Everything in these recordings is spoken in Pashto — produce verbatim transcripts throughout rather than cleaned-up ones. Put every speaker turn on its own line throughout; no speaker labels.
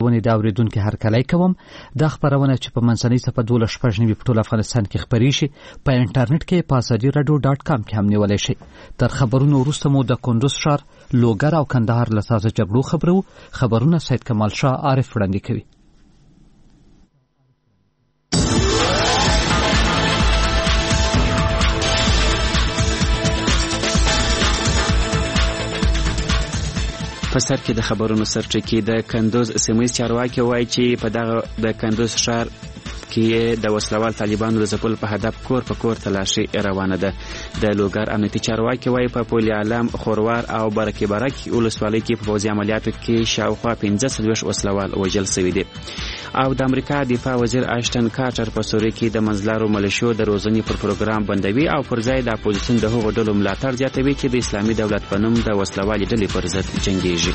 خبرونه د اوریدونکو هرکلی کوم. د خبرونه چې په منځنۍ صفحه دولس شپږ نوي په ټول افغانستان کې خبري شي په انټرنیټ کې په ازادي رادیو ډاټ کام کې هم نیولای شي. تر خبرونو وروسته مو د کندوز ښار، لوګر او کندهار له تازه جګړو خبرو خبرونه سید کمال شاه عارف وړاندې کوي.
په سر کې د خبرونو سرچکي د کندوز سیمه چارواکي وایي چې په دغه د کندوز ښار کې د وسلوال طالبانو د ځپلو په هدف کور په کور تلاشي روانه ده. د لوګر امنیتي چارواکي وایي په پول عالم، خوروار او برکې برک ولسوالۍ کې په پوځي عملیاتو کې شاوخوا پنځه څلوېښت وسلوال وژل شوي دي. او د امریکا دفاع وزیر آشټن کارټر په سوریه کې د منځلارو ملیشو د روزنې پر پروګرام بندوي او پر ځای د اپوزیسیون د هغو ډلو ملاتړ زیاتوي چې د اسلامي دولت په نوم د وسلوالې ډلې پر ضد جنګیږي.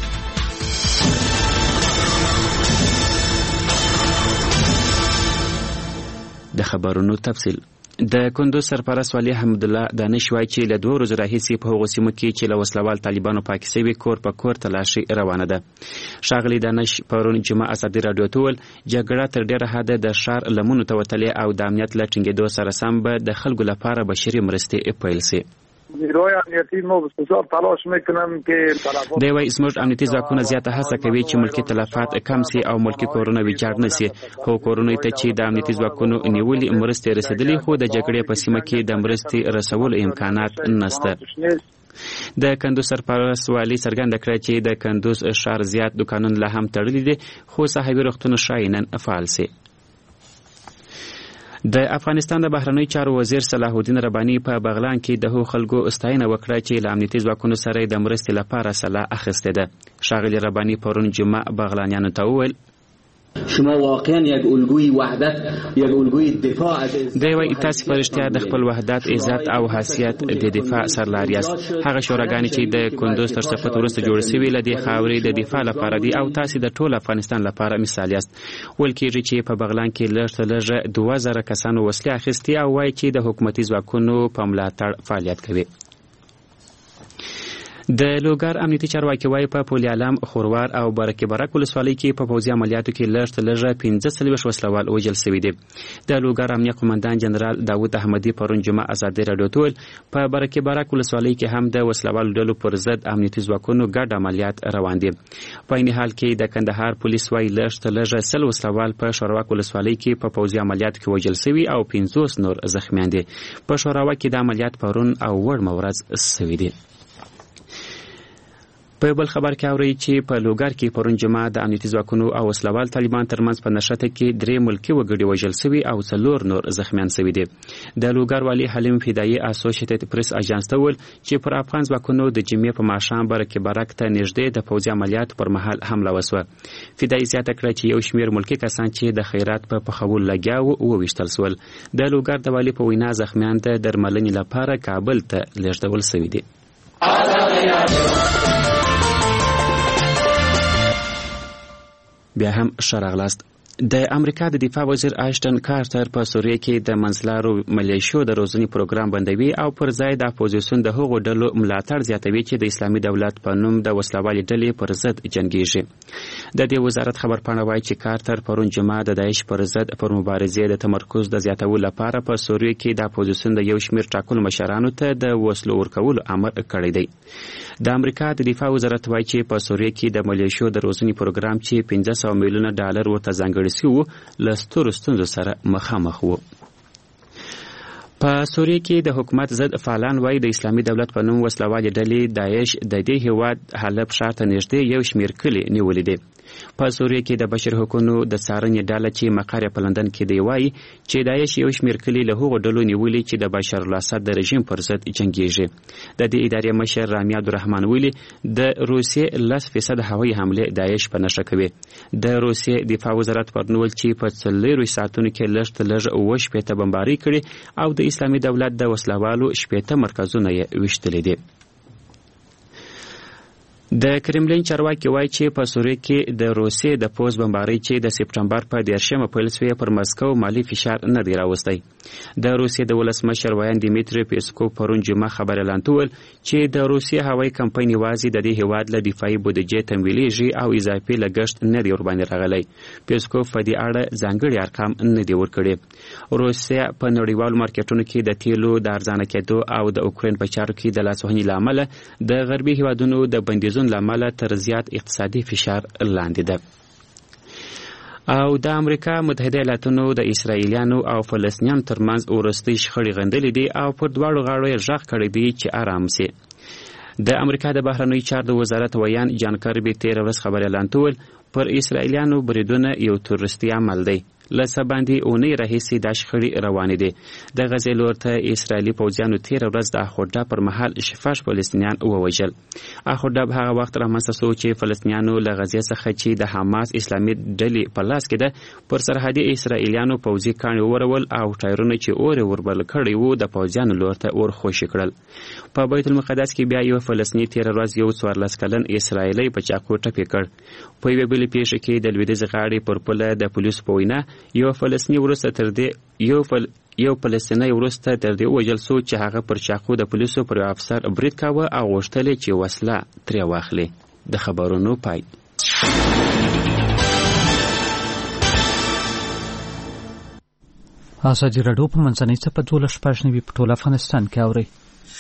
د خبرونو تفصیل. د کندوز سرپرست ولی حمد الله دانش وایي چې له دوه ورځو راهیسې په هغو سیمو کې چې له وسلوال طالبانو پاکې شوي کور په کور تلاشي روانه ده. ښاغلي دانش پرون جمعه ازادي راډیو ته وویل جګړه تر ډېره حده د ښار لمنو ته وتلې او د امنیت له ټینګېدو سره سم به د خلکو لپاره بشري مرستې پیل شي.
نیروهای امنیتی ما بسیار تلاش میکنم که تلفات
دی وایي زموږ امنیتي ځواکونه زیاته هڅه کوي چې ملکي تلفات کم سي او ملکي کورونه ویجاړ نه سي. خو کورونو ته چې د امنیتي ځواکونو نیولې مرستې رسیدلې خو د جګړې په سیمه کې د مرستې رسولو امکانات نشته. د کندوز سرپرست والي څرګنده کړه چې د کندوز ښار زیات دکانونه لا هم تړلي دي خو صحابي روغتون ښایي نن فعال سي. د افغانستان د بهرنیو چارو وزیر صلاح الدین رباني په بغلان کې د هغو خلکو ستاینه وکړه چې له امنیتي ځواکونو سره د مرستې لپاره سلاح اخیستې ده. ښاغلي رباني پرون جمعه بغلانیانو ته وویل
شما واقعا یک الگوی وحدت یک الگوی دفاع از
دی وایي تاسې په رښتیا د خپل وحدت، عزت او حیثیت د دفاع سرلاري یاست. هغه شوراګانې چې د کندوز تر سقوط وروسته جوړې شوي له دې خاورې د دفاع لپاره دي او تاسې د ټول افغانستان لپاره مثال یاست. ویل کېږي چې په بغلان کې لږ تر لږه دوه زره کسانو وسلې اخیستې او وایي چې د حکومتي ځواکونو په ملاتړ فعالیت کوي. د لوګر امنیتي چارواکي وایي په پول عالم، خوروار او برکې برک ولسوالۍ کې په پوځي عملیاتو کې لږ تر لږه پنځه څلوېښت وسلوال وژل شوي دي. د لوګر امنیه قومندان جنرال داود احمدي پرون جمعه ازادي راډیو ته وویل په برکې برک ولسوالۍ کې هم د وسلوالو ډلو پر ضد امنیتي ځواکونو ګډ عملیات روان دي. په عین حال کې د کندهار پولیس وایي لږ تر لږه سل وسلوال په شوراوک ولسوالۍ کې په پوځي عملیاتو کې وژل شوي او پنځوس نور زخمیان دي. په شوراوک کې د عملیات پرون او وړمه ورځ شوي دي. په بل خبر کې اوري چې په لوګر کې پرون جمعه د امنیتي ځواکونو او وسلوال طالبان ترمنځ په نښته کې درې ملکي وګړي وژل شوي او څلور نور زخمیان شوي دي. د لوګر والي حلیم فدایي اسوسییټډ پریس اژانس ته وویل چې پر افغان ځواکونو د جمعې په ماښام برکې برک ته نږدې د پوځي عملیاتو پر مهال حمله وسوه. فدایي زیاته کړه چې یو شمېر ملکي کسان چې د خیرات په پخولو لګیا وو وویشتل شول. د لوګر د والي په وینا زخمیان ته درملنې لپاره کابل ته لیږدول شوي دي. بیا هم ښه راغلاست. د امریکا د دفاع وزیر آشټن کارټر په سوریه کې د منځلارو ملیشو د روزنې پروګرام بندوي او پر ځای د اپوزیسیون د هغو ډلو ملاتړ زیاتوي چې د اسلامي دولت په نوم د وسلوالې ډلې پر ضد جنګیږي. د دې وزارت خبرپاڼه وایي چې کارټر پرون جمعه د داعش پر ضد پر مبارزې د تمرکز د زیاتولو لپاره په سوریه کې د اپوزیسیون د یو شمېر ټاکلو مشرانو ته د وسلو ورکولو امر کړی دی. د امریکا د دفاع وزارت وایي چې په سوریه کې د ملیشو د روزنې پروګرام چې پنځه سوه میلیونه ډالر ورته ځانګړي سوي له سترو ستونزو سره مخامخ وو. په سوریه کې د حکومت ضد فعالان وایي د اسلامي دولت په نوم وسلوالې ډلې داعش د دې هیواد حلب ښار ته نږدې یو شمېر کلي نیولي دي. په سوریه کې د بشر حقونو د څارنې ډله چې مقر په لندن کې دی وایي چې داعش یو شمېر کلي له هغو ډلو نیولي چې د بشر الاسد د رژیم پر ضد جنګیږي. د دې ادارې مشر رامي عبدالرحمن ویلي د روسیې لس فیصد هوایي حملې داعش په نښه کوي. د روسیې دفاع وزارت پرنول چې په څلورویشت ساعتونو کې لږ تر لږه اووه شپېته بمبارۍ کړي او د اسلامي دولت د وسلوالو شپېته مرکزونه یې ویشتلي دي. د کرملین چارواکي وایي چې په سوریه کې د روسیې د پوز بمبارۍ چې د سپټمبر په دیرشمه پیل شوې پر مسکو مالي فشار نه دی راوستی. د روسیې د ولسمشر ویان دیمیتری پیسکوف پرون جمعه خبر اعلان کړ چې د روسیې هوایي کمپنۍ یوازې د دې هیواد له دفاعي بودیجې تمویلېږي او اضافي لګښت نه دی ورباندې راغلی. پیسکوف په دې اړه ځانګړي ارقام نه دي ورکړي. روسیه په نړیوالو مارکیټونو کې د تیلو د ارزانه کېدو او د اوکراین په چارو کې د لاسوهنې له امله د غربي هیوادونو د بندیزونو لامل تر زیات اقتصادي فشار لاندې ده. او د امریکا متحده ایالاتونو د اسرائیلیانو او فلسطینیانو ترمنځ وروستۍ شخړې غندلې دي او پر دواړو غاړو یې غږ کړی دی چې آرام سي. د امریکا د بهرنیو چارو د وزارت ویان جان کربي تېره ورځ خبر اعلان کړ پر اسرائیلیانو بریدونه یو تروریستي عمل دی. له څه باندې اونۍ راهیسې دا شخړې روانې دي. د غزې لور ته اسرائیلي پوځیانو تېره ورځ د اخوډا پر مهال شپږ فلسطینیان ووژل. اخوډا هغه وخت رامنځته شو چې فلسطینیانو له غزې څخه چې د حماس اسلامي ډلې په لاس کې ده پر سرحدي اسرائیلیانو پوځي کاڼي ورول او ټایرونه چې اور وربل کړی وو د پوځیانو لور ته ور خوشي کړل. په بیت المقدس کې بیا یو فلسطیني تېره ورځ یو څوارلس کلن اسرائیلی په چاقو ټپي کړ. په یوې بلې پیښه کې د لویدیځ غاړې پر پوله د پولیسو په وینا یو فلسطیني وروسته تر دې یو فل یو فلسطینی وروسته تر دې ووژل شو چې هغه پر چاقو د پولیسو پر افسر برید کاوه او غوښتل چې وسله ترې واخلي. د خبرونو پای.
ازادي راډیو په منځنۍ څپه دولس شپږ نوي په ټول افغانستان کې اوري.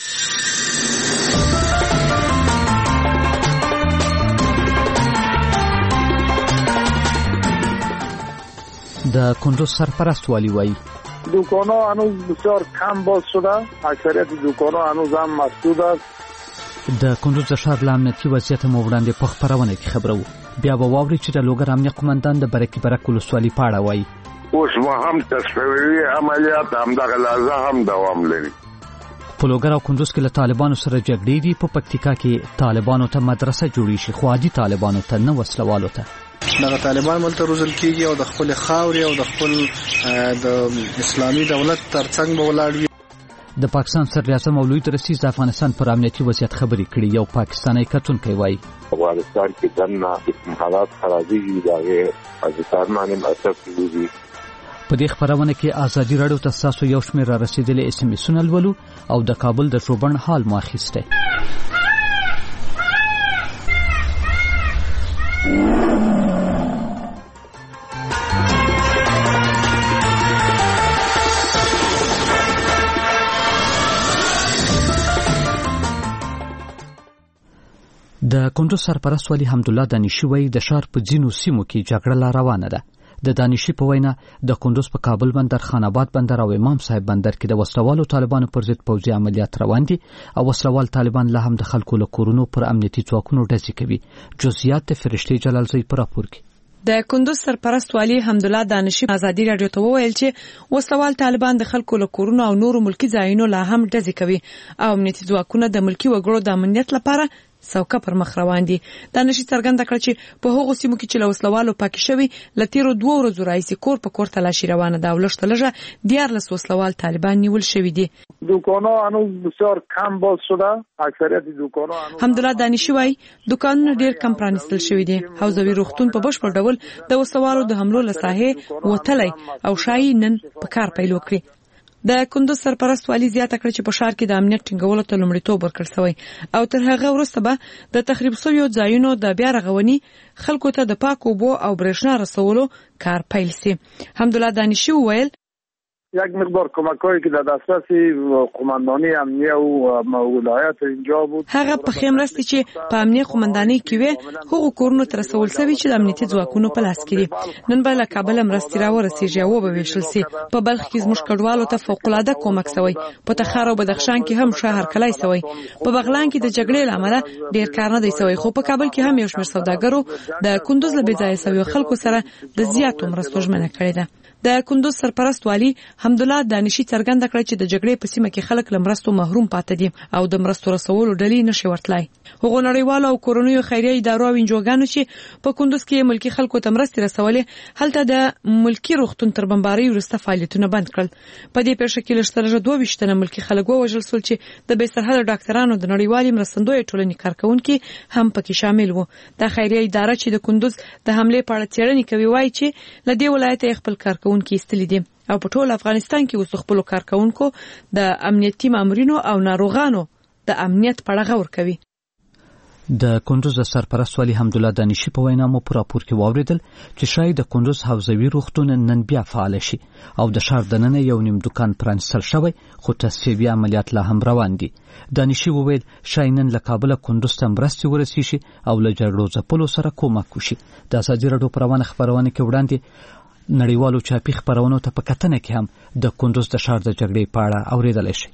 د کندوز سرپرست والی وایي
دکان‌ها هنوز بسیار کم باز شده، اکثریت دکان‌ها هنوز هم مسدود است.
د کندوز د ښار له امنیتي وضعیت مو وړاندې په خپرونه کې خبرو. بیا به واوري چې د لوګر امنیه قومندان د برکي برک ولسوالۍ په اړه وایي.
اوس هم تصفیوي عملیات همدغه لحظه هم دوام لري.
په لوګر او کندوز کې له طالبانو سره جګړې دي. په پکتیکا کې طالبانو ته مدرسه جوړې شي خو عادي طالبانو ته نه وسلوالو ته.
دغه طالبان ملته روزل کیږي او د خپل خاوري او د خپل د اسلامي دولت ترڅنګ به ولاړ وي.
د پاکستان صدر اعظم مولوی رئیس د افغانستان پر امنیتي وضعیت خبرې کړې. یو پاکستاني کتونکی وایي
افغانستان کې دنه د حالات خرابېږي دغه پاکستان باندې اثر کوي.
په دې خبرونه کې ازادي راډیو ته تاسو یو شمېر را رسیدلې اس ام اسونه لولو او د کابل د شوبن حال مو اخیسته. د کندوز سرپرست والی حمدالله دانشي وایي د ښار په ځینو سیمو کې جګړه لا روانه ده. د دانشي په وینا د کندوز په کابل بندر، خان آباد بندر او امام صاحب بندر کې د وسلوالو طالبانو پر ضد پوځي عملیات روان دي او وسلوال طالبان لا هم د خلکو له کورونو پر امنیتي ځواکونو ډزې کوي. جزئیات د فرشتي جلالزی پر راپور کې.
د کندوز سرپرست والی حمدالله دانشي ازادي راډیو ته وویل چې وسلوال طالبان د خلکو له کورونو او نورو ملکی ځایونو لا هم ډزې کوي او امنیتي ځواکونه د ملکی وګړو د امنیت لپاره سوکه پر مخ روان دي. دانشي څرګنده کړه چې په هغو سیمو کې چې له وسلوالو پاکې شوي له تیرو دوه ورځو راهیسې کور په کور تلاشي روانه ده او لږ لږه دیارلس وسلوال طالبان نیول شوي دي.
دکان‌ها هنوز بسیار کم باز شده، اکثریت دکان‌ها هنوز.
حمدالله دانشي وایي دکانونه ډیر کم پرانیستل شوي دي. حوزوي روغتون په بشپړ ډول د وسلوالو د حملو له ساحې وتلی او شایي نن په کار پیل وکړي. د کندوز سرپرست والی زیاته کړه چې په ښار کې د امنیت ټینګولو ته لومړیتوب ورکړل شوی او تر هغه وروسته به د تخریب شویو ځایونو د بیا رغونې خلکو ته د پاکو اوبو او برېښنا رسولو کار پیل شي. حمدالله دانشي وویل
یک مقدار کمکایی که در دسترس قماندانی امنیه و ولایت اینجا بود
هغه په خیمرستی چې په امنیه قماندانی کې وي هغه کورونو تر رسول شوی چې د امنیتي ځواکونو په لاس کې دي. نن به له کابل مرستې راورسیږي او به ویشل شي. په بلخ کې زموږ کډوالو ته فوق العاده کومک شوی. په تخار او بدخشان کې هم شهر کلای شوی. په بغلان کې د جګړې لامل ډیر کار نه دی شوی خو په کابل کې هم یو شمېر سوداګرو د کندوز له بې ځایه شویو خلکو سره د زیاتو مرستو ژمنه کړې ده. د کندوز سرپرست والی حمدالله دانشي څرګنده کړه چې د جګړې په سیمه کې خلک له مرستو محروم پاتې دي او د مرستو رسولو ډلې نشي ورتلای. هغه نړیوالو او کورنیو خیریه ادارو او انجوګانو چې په کندوز کې ملکی خلکو ته مرستې رسولې هلته د ملکی روغتون تر بمبارۍ وروسته فعالیتونه بند کړل. په دې پیښه کې لږترلږه دوه ویشت تنه ملکی خلک ووژل شول چې د بې سرحده ډاکټرانو د نړیوالې مرستندوی ټولنې کارکونکي هم پکې شامل وو. د خیریه اداره چې د کندوز د حمله په اړه څېړنې کوي وایي چې له دې ولایته خپل کارکونکي ایستلي دي او په ټول افغانستان کې اوس خپل کارکونکو د امنیتي مامورینو او ناروغانو د امنیت په اړه غور کوي.
د کندوز سرپرست والي حمدالله دانشي په وینا مو پر راپور کې واوریدل چې شاید د کندوز حوزوي روغتون نن بیا فعال شي او د ښار دننه یو نیم دکان پرانستل شوی خو تصفیوي عملیات لا هم روان دي. دانشي وویل شاید نن له کابل کندوز ته مرستې ورسیږي او له جګړو ځپلو سره کومک وشي. د ازادي راډیو پر روانه خبرونه کې وړاندې نړیوالو چاپی خبرونو ته په کتنه کې هم د کندوز د ښار د جګړې په اړه اوریدل شي.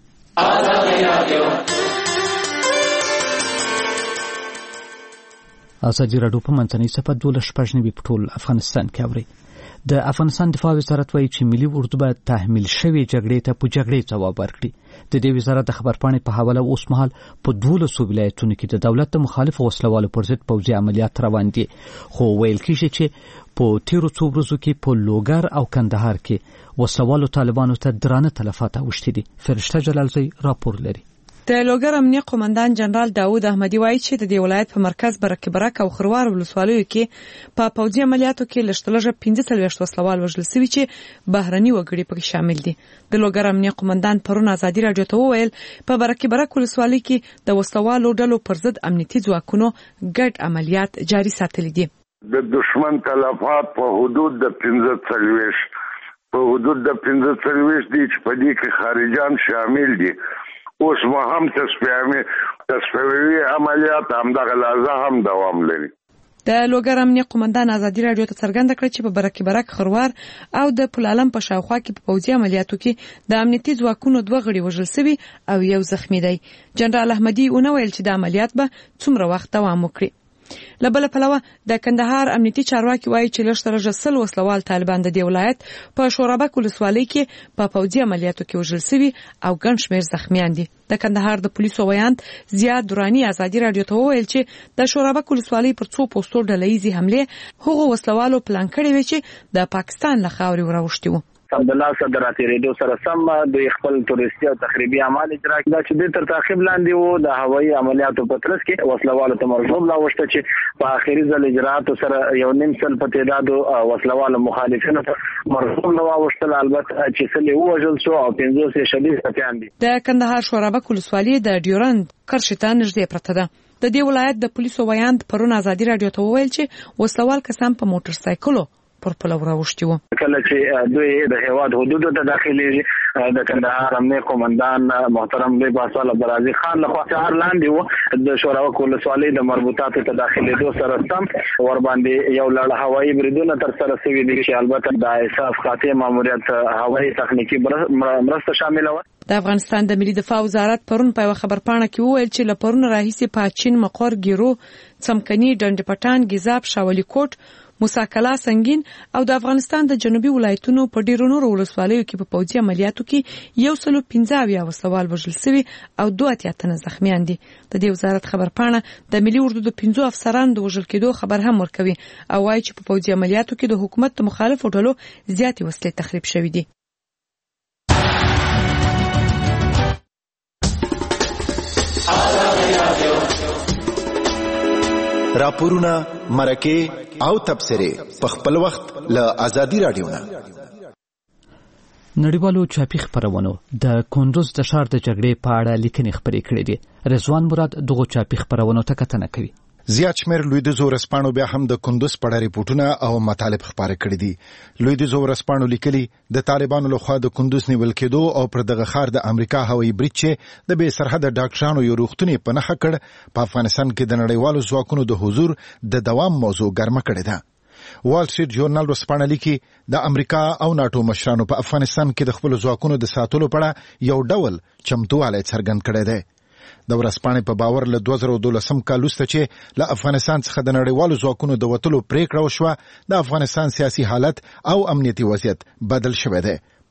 ازادي راډیو په منځنۍ صفحه دولس شپږ نوي په ټول افغانستان کې اوري. د افغانستان دفاع وزارت وایي چې ملي اردو به تحمیل شوی جګړې ته په جګړې ځواب ورکړي. د دې وزارت د خبرپاڼې په حواله اوس مهال په دولسو ولایتونو کې د دولت د مخالفو وسلوالو پر ضد پوځي عملیات روان دي خو ویل کېږي چې په تیرو څو ورځو کې په لوګر او کندهار کې وسلوالو طالبانو ته درانه تلفات اوښتي دي. فرشته جلالزی راپور لري.
د لوګر امنیه قومندان جنرال داوود احمدي وایي چې د دې ولایت په مرکز برکه برک او خروار ولسوالیو کې په پوځي عملیاتو کې لږترلږه پنځه څلوېښت وسلوال وژل شوي چې بهرني وګړي پکې شامل دي. د لوګر امنیه قومندان پرون ازادي راډیو ته وویل په برکه برک ولسوالۍ کې د وسلوالو ډلو پر ضد امنیتي ځواکونو ګډ عملیات جاري ساتلي دي.
د دشمن تلفات په حدود د پنځه څلوېښت په حدود د پنځه څلوېښت دي چې په دې کې خارجان شامل دي. اوس ما هم تصفیه تصفیوي عملیات هم دغه لازه هم دوام لري.
د لوګر امنیه قومندان ازادي راډیو ته څرګنده کړه چې په برکه برک خروار او د پلالم په شاوخوا کې په پوځي عملیاتو کې د امنیتي ځواکونو دوه غړي وژل شوي او یو زخمی دی. جنرال احمدي ونه ویل چې د عملیات به څومره وخت دوام وکړي. له بل پلوه د کندهار امنیتي چارواکي وایي چې لږترلږه سل وسلوال طالبان د دې ولایت په شورابک ولسوالۍ کې په پوځي عملیاتو کې وژل شوي او ګڼ شمېر زخمیان دي. د کندهار د پولیسو ویاند زیاد درانی ازادي راډیو ته وویل چې د شورابک ولسوالۍ پر څو پوسټو ډلهیزې حملې هغو وسلوالو پلان کړې وې چې د پاکستان له خاورې وراوښتي وو.
عبدالله صدرات ریډیو سره سم د خپل تورستي او تخریبي اعمال اجرا کړل چې د تر تعقیب لاندې وو د هوایي عملیاتو په ترڅ کې وسلوالو ته مرسوم لا وشته چې په اخیری ځل اجراتو سره یو نیم سل په تعداد وسلوالو مخالفینو ته مرسوم لا وشته البته چې سلې وژل شو او پنځوس یې شدید ټپيان دي.
د کندهار شورابک ولسوالۍ د ډیورند کرشتان نږدې پرته ده. د دې ولایت د پولیسو ویاند پرون ازادي راډیو ته وویل چې وسلوال کسان په موټر سایکلو پر پلو راوښتي وو.
کله چې دوی د هیواد حدودو ته داخليږي د کندهار امنیه قومندان محترم لوی باسوال عبدالعزیز خان لخوا څار لاندې وو د شوراوک ولسوالۍ د مربوطاتو ته داخليدو سره سم ور باندې یو لړ هوایي بریدونه تر سره شوي دي چې البته د اساف خاطی ماموریت هوایي تخنیکی مرسته شامل و.
د افغانستان د ملي دفاع وزارت پرون په خبرپاڼه کې وویل چې له پرون راهیسې په چین مقر ګیرو څمکني ډنډ پټان ګیزاب شاولي کوټ موساکلا سنگین او د افغانستان د جنوبي ولایتونو په ډیرو نورو ولسوالیو کې په پوځي عملیاتو کې یو سلو پنځه اویا وسلوال وژل شوي او دوه اتیا تنه زخمیان دي. د دې وزارت خبرپاڼه د ملي اردو د پنځو افسرانو د وژل کېدو خبر هم ورکوي او وایي چې په پوځي عملیاتو کې د حکومت د مخالفو ډلو زیاتې وسلې تخریب شوي دي.
راپورونه مرکه او تبصره په خپل وخت له ازادي راډیو نه.
نړیوالو چاپی خبرونو د کندوز د ښار د جګړې په اړه لیکنې خپرې کړې دي. رضوان مراد دغه چاپی خبرونو ته کتنه کوي.
زیات شمیر لویدیځو ورځپاڼو بیا هم د کندوز په اړه ریپورتونه او مطالب خپاره کړي دي. لویدیځو ورځپاڼو لیکلي د طالبانو لخوا د کندوز نیول کېدو او پر دغه ښار د امریکا هوایي برید چې د بې سرحده ډاکټرانو یو روغتون په نښه کړ په افغانستان کې د نړیوالو ځواکونو د حضور د دوام موضوع ګرمه کړې ده. وال سټریټ جورنال ورځپاڼه لیکي د امریکا او ناتو مشرانو په افغانستان کې د خپل ځواکونو د ساتلو په اړه یو ډول چمتووالی څرګند کړی دی. د ورځپاڼې په باور له دوه زره دولسم کال وروسته چې له افغانستان څخه د نړیوالو ځواکونو د وتلو پریکړه وشوه د افغانستان سیاسي حالت او امنیتي وضعیت بدل شوی دی.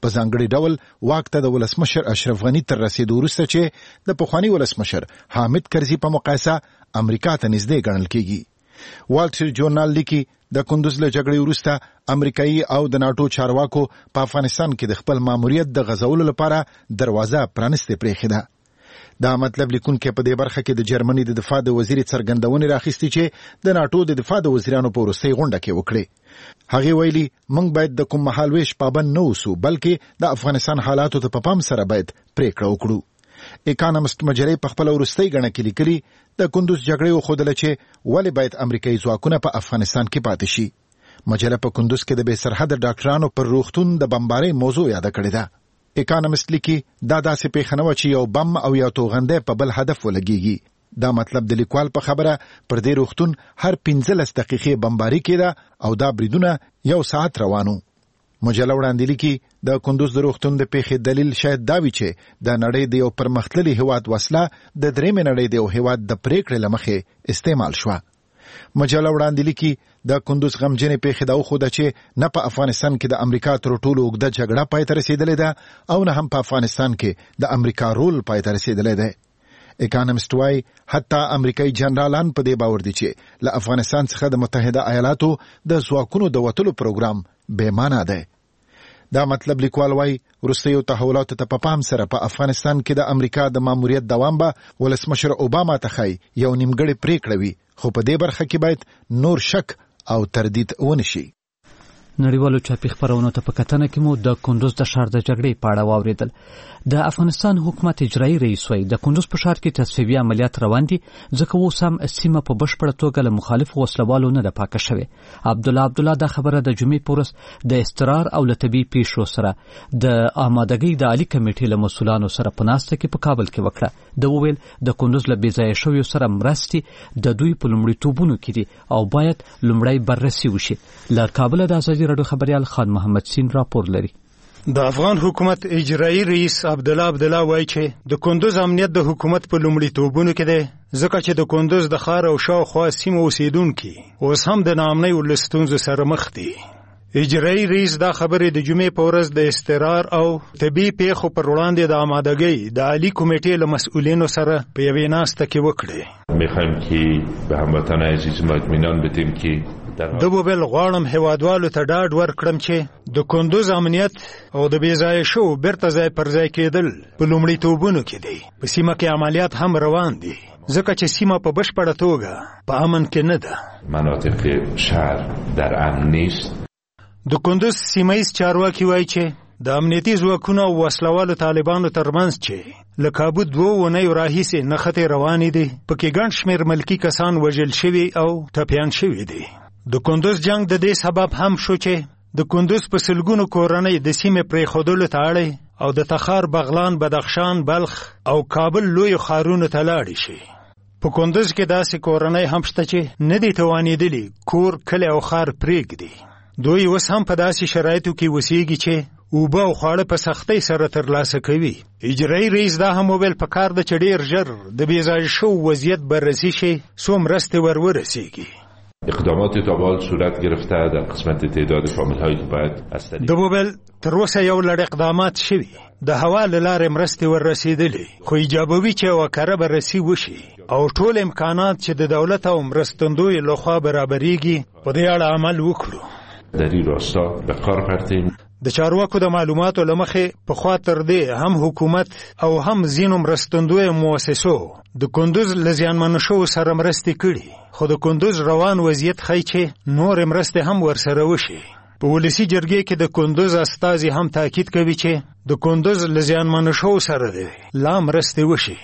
په ځانګړي ډول واک ته د ولسمشر اشرف غني تر رسیدو وروسته چې د پخواني ولسمشر حامد کرزي په مقایسه امریکا ته نږدې ګڼل کیږي. وال سټریټ جورنال لیکي د کندوز له جګړې وروسته امریکایي او د ناټو چارواکو په افغانستان کې د خپل ماموریت د غځولو لپاره دروازه پرانستې پرېښې ده. دا مطلب لیکونکي په دې برخه کې د جرمني د دفاع د وزیر څرګندونې راخیستي چې د ناټو د دفاع د وزیرانو په وروستۍ غونډه کې وکړي. هغه ویلي موږ باید د کوم مهال ویش پابند نه اوسو بلکې د افغانستان حالاتو ته په پام سره باید پریکړه وکړو. اکانومست مجلې په خپل وروستۍ غونډه کې لیکلي د کندوز جګړې وښودله چې ولې باید امریکایي ځواکونه په افغانستان کې پاتې شي. مجله په کندوز کې د بې سرحده ډاکټرانو پر روغتون د بمبارۍ موضوع یاده کړې ده. اکانومست لیکي دا داسې پیښه نه وه چې یو بم او یو توغندی په بل هدف ولګېږي. دا مطلب د لیکوال په خبره پر دې روغتون هر پنځلس دقیقې بمباري کېده او دا بریدونه یو ساعت روانو. مجله وړاندې لیکي د کندوز د روغتون د پیښې دلیل شاید دا وي چې د نړۍ د یو پرمختللي هیواد وسله د درېیمې نړۍ د یو هیواد د پریکړې له مخې استعمال شوه. مجله وړاندې لیکي د کندوز غمجنې پیښې دا وښوده چې نه په افغانستان کې د امریکا تر ټولو اوږده جګړه پای ته رسېدلې ده او نه هم په افغانستان کې د امریکا رول پای ته رسېدلی دی. اکانومست وایي حتی امریکایي جنرالان په دې باور دي چې له افغانستان څخه د متحده ایالاتو د ځواکونو د وتلو پروګرام بې مانا دی. دا مطلب لیکوال وایي وروستیو تحولاتو ته په پام سره په افغانستان کې د امریکا د ماموریت دوام به ولسمشر اوباما ته ښایي یو نیمګړې پریکړه وي خو په دې برخه کې باید نور شک او تردید ونه شي.
نړیوالو چاپي خپرونو ته په کتنه کې مو د کندوز د ښار د جګړې په اړه واورېدل. د افغانستان حکومت اجرایي رئیس وایي د کندوز په ښار کې تصفیوي عملیات روان دي ځکه اوس هم سیمه په بشپړه توګه له مخالفو وسلوالو نه ده پاکه شوې. عبدالله عبدالله دا خبره د جمعې په ورځ د استقرار او له طبیعي پیښو سره د آمادګۍ د عالي کمیټې له مسؤلانو سره په ناسته کې په کابل کې وکړه. د وویل د کندوز له بېځایه شویو سره مرستې د دوی په لومړیتوبونو کې دي او باید لومړی بررسي وشي. له کابله د ازادي راډیو خبریال خان محمد سین راپور لري.
د افغان حکومت اجرایي رئیس عبدالله عبدالله وایي چې د کندوز امنیت د حکومت په لومړیتوبونو کې دی ځکه چې د کندوز د ښار او شاوخوا سیمو اوسیدونکي اوس هم د ناامنۍ له ستونزو سره مخ دي. اجرایي رئیس دا خبرې د جمعې په ورځ د استقرار او طبیعي پیښو پر وړاندې د آمادګۍ د عالی کمیټې له مسؤلینو سره په یوې ناسته کې وکړې.
میخوایم که به هموطن عزیز ما اطمینان بدیم که
د بوبل غواړم هیوادوالو ته ډاډ ورکړم چې د کندوز امنیت او د بېځایه شو بیرته ځای پر ځای کېدل په لومړیتوبونو کې دی. په سیمه کې عملیات هم روان دي ځکه چې سیمه په بشپړه توګه په امن کې نه ده.
مناطق شهر در امن نیست.
د کندوز سیمه‌ایز چارواکي وایي چې د امنیتي ځواکونو او وسلوالو طالبانو ترمنځ چې له کابو دوه اونیو راهیسې نښتې روانې دي پکې ګڼ شمېر ملکي کسان وژل شوي او ټپیان شوي دي. د کندوز جنگ د دې سبب هم شو چې د کندوز په سلګونو کورنۍ د سیمې پرېښودلو ته اړې او د تخار، بغلان، بدخشان، بلخ او کابل لویو ښارونو ته لاړې شي. په کندوز کې داسې کورنۍ هم شته چې نه دي توانېدلي کور، کلی او ښار پرېږدي. دوی اوس هم په داسې شرایطو کې اوسېږي چې اوبه او خواړه په سختۍ سره ترلاسه کوي. اجرایي رئیس دا هم وویل پکار ده چې ډېر ژر د بېځایه شوو وضعیت بررسي شي څو مرستې ور ورسېږي.
اقدامات تا به حال صورت گرفته در قسمت تعداد فامیل‌هایی که باید از طریق
د بوبل تر اوسه یو لړ اقدامات شوي د هوا له لارې مرستې ور رسېدلې خو ایجابوي چې یوه کره بررسي وشي او ټول امکانات چې د دولت او مرستندویو لخوا برابرېږي په دې اړه عمل وکړو.
در این راستا به کار پردیم.
د چارواکو د معلوماتو له مخې پخوا تر دې هم حکومت او هم ځینو مرستندویو مؤسسو د کندوز له زیانمنو شوو سره مرستې کړي خو د کندوز روان وضعیت ښیي چې نورې مرستې هم ورسره وشي. په ولسي جرګې کې د کندوز استازي هم تاکید کوي چې د کندوز له زیانمنو شوو سره دی لا مرستې وشي.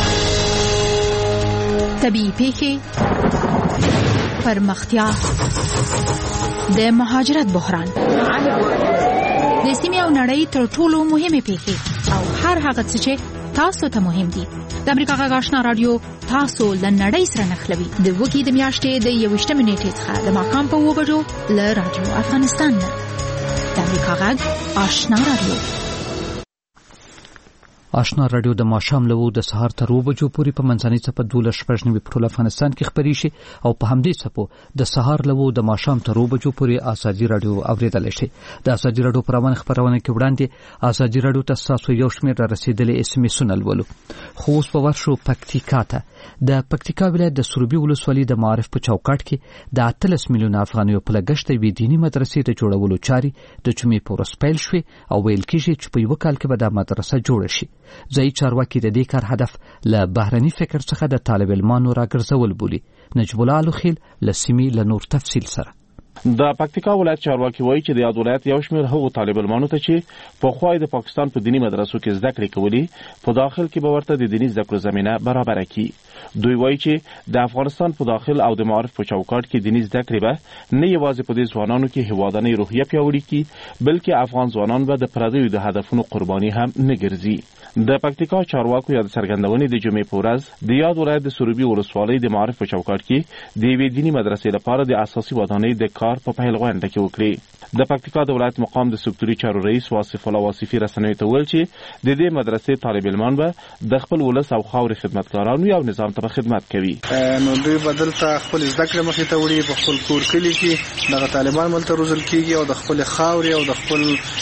طبیعي پیښې، پرمختیا، د مهاجرت بحران، د سیمې او نړۍ تر ټولو مهمې پیښې او هر هغه څه چې تاسو ته مهم دي. د امریکا غږ آشنا رادیو تاسو له نړۍ سره نښلوي. د وګي د میاشتې د یوویشتمې نیټې څخه د ماښام په اووه بجو له رادیو افغانستان نه. د امریکا غږ آشنا رادیو.
آشنا رادیو د ماښام له و د سهار تر اوه بجو پورې په منځنۍ څپه دولس شپږ نوي په ټول افغانستان کې خپرې شي او په همدې څپو د سهار له و د ماښام تر اوه بجو پورې ازادي رادیو اوریدلی شي. د ازادي رادیو په روانه خپرونه کې وړاندې ازادي رادیو ته ستاسو یو شمېر را رسېدلي اس ام اسونه لولو. خو اوس به ورشو پکتیکا ته. د پکتیکا ولایت د سروبي ولسوالۍ د معارف په چوکاټ کې د اتلس میلیونه افغانیو په لګښت یوې دیني مدرسې د جوړولو چارې د جمعې په ورځ پیل شوې او ویل کېږي چې په یوه کال کې به دا مدرسه جوړه شي. ځایي چارواکي د دې کار هدف له بهرني فکر څخه د طالب علمانو راګرځول بولي. نجیب الله الوخیل له سیمې له نور تفصیل سره.
د پکتیکا ولایت چارواکي وایي چې د یاد ولایت یو شمېر هغو طالب علمانو ته چې پخوا د پاکستان په دیني مدرسو کې زده کړې کولې په داخل کې به ورته د دیني زده کړو زمینه برابره کړي. دوی وایي چې د افغانستان په داخل او د معارف په چوکاټ کې دیني زده کړې به نه یوازې په دې ځوانانو کې هیوادنۍ روحیه پیاوړې کړي بلکې افغان ځوانان به د پردیو د هدفونو قرباني هم نه ګرځي. د پکتیکا چارواکو یاد څرګندونې د جمعې په ورځ د یاد ولایت د سروبي ولسوالۍ د معارف په چوکاټ کې د یوې دیني مدرسې لپاره د اساسي ودانۍ د کار په پیل غونډه کې وکړې. د پکتیکا د ولایت مقام د سکتوري چارو رئیس واصف الله واصفي رسنیو ته وویل چې د دې مدرسې طالب علمان به د خپل ولس او خاورې خدمتګاران وي او نظام ته خدمت کوي.
نو دوی بدل ته خپل زده کړې مخې ته وړي، په خپل کور کلي کې دغه طالبان ملته روزل کېږي او د خپل خاورې او د خپل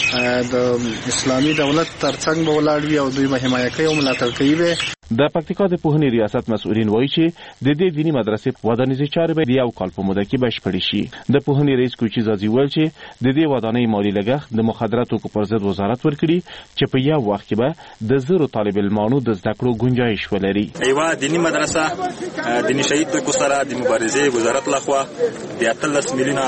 د اسلامي دولت ترڅنګ به ولاړ وي او دوی به حمایه کوي او ملاتړ کوي.
د پکتیکا د پوهنې ریاست مسؤلین وایي چې د دې دیني مدرسې ودانیزي چارې به د یو کال په موده کې بشپړې شي. د پوهنې رئیس کوچي زازي ویل چې د دې ودانۍ مالي لګښت د مخدره توکو پر ضد وزارت ورکړي چې په یو وخت کې به د زرو طالب علمانو د زده کړو گنجایش ولري.
یوه دیني مدرسه دیني شهید توکو سره د مبارزې وزارت لخوا د اتلس میلیونه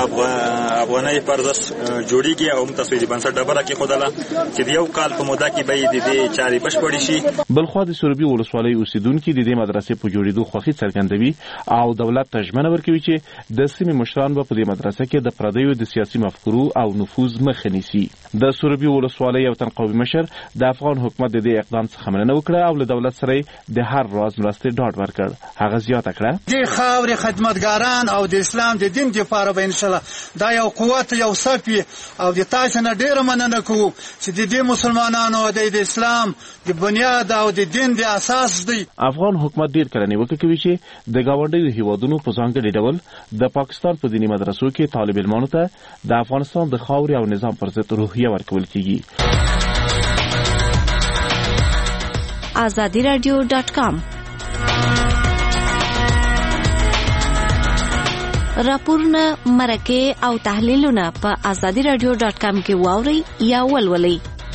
افغانۍ پر ضد جوړیږي او تصویري بنسټ ډبره کېښودله چې د یو کال په موده کې به د دې چارې بشپړې شي.
بلخوا د سروبي ولسوالۍ اوسیدونکي د دې مدرسې په جوړېدو خوښي څرګندوي او دولت ته ژمنه ورکوي چې د سیمې مشران به په دې مدرسه کې د پردیو د سیاسي مفکورو او نفوذ مخه نیسي. د سروبي ولسوالۍ یو تنقوي مشر د افغان حکومت د دې اقدام څخه مننه وکړه او له دولت سره د هر راز مرستې ډاډ ورکړ. هغه زیاته کړه
د خاورې خدمتګاران او د اسلام د دین لپاره به ان شاء الله دا یو قوت یو صفي او د تاسو نه ډیره مننه کوو چې د دې مسلمانانو د اسلام د بنیاد او د دین د اساس دی.
افغان حکومت ډیر کله نیوکه کوي چې د ګاونډیو هیوادونو په ځانګړي ډول د پاکستان په دیني مدرسو کې طالب علمانو ته د افغانستان د خاورې او نظام پر ضد روحیه ورکول کیږي.
azadi radio dot com راپورونه مرکه او تحلیلونه په azadi radio dot com کې واوري یا ولولئ.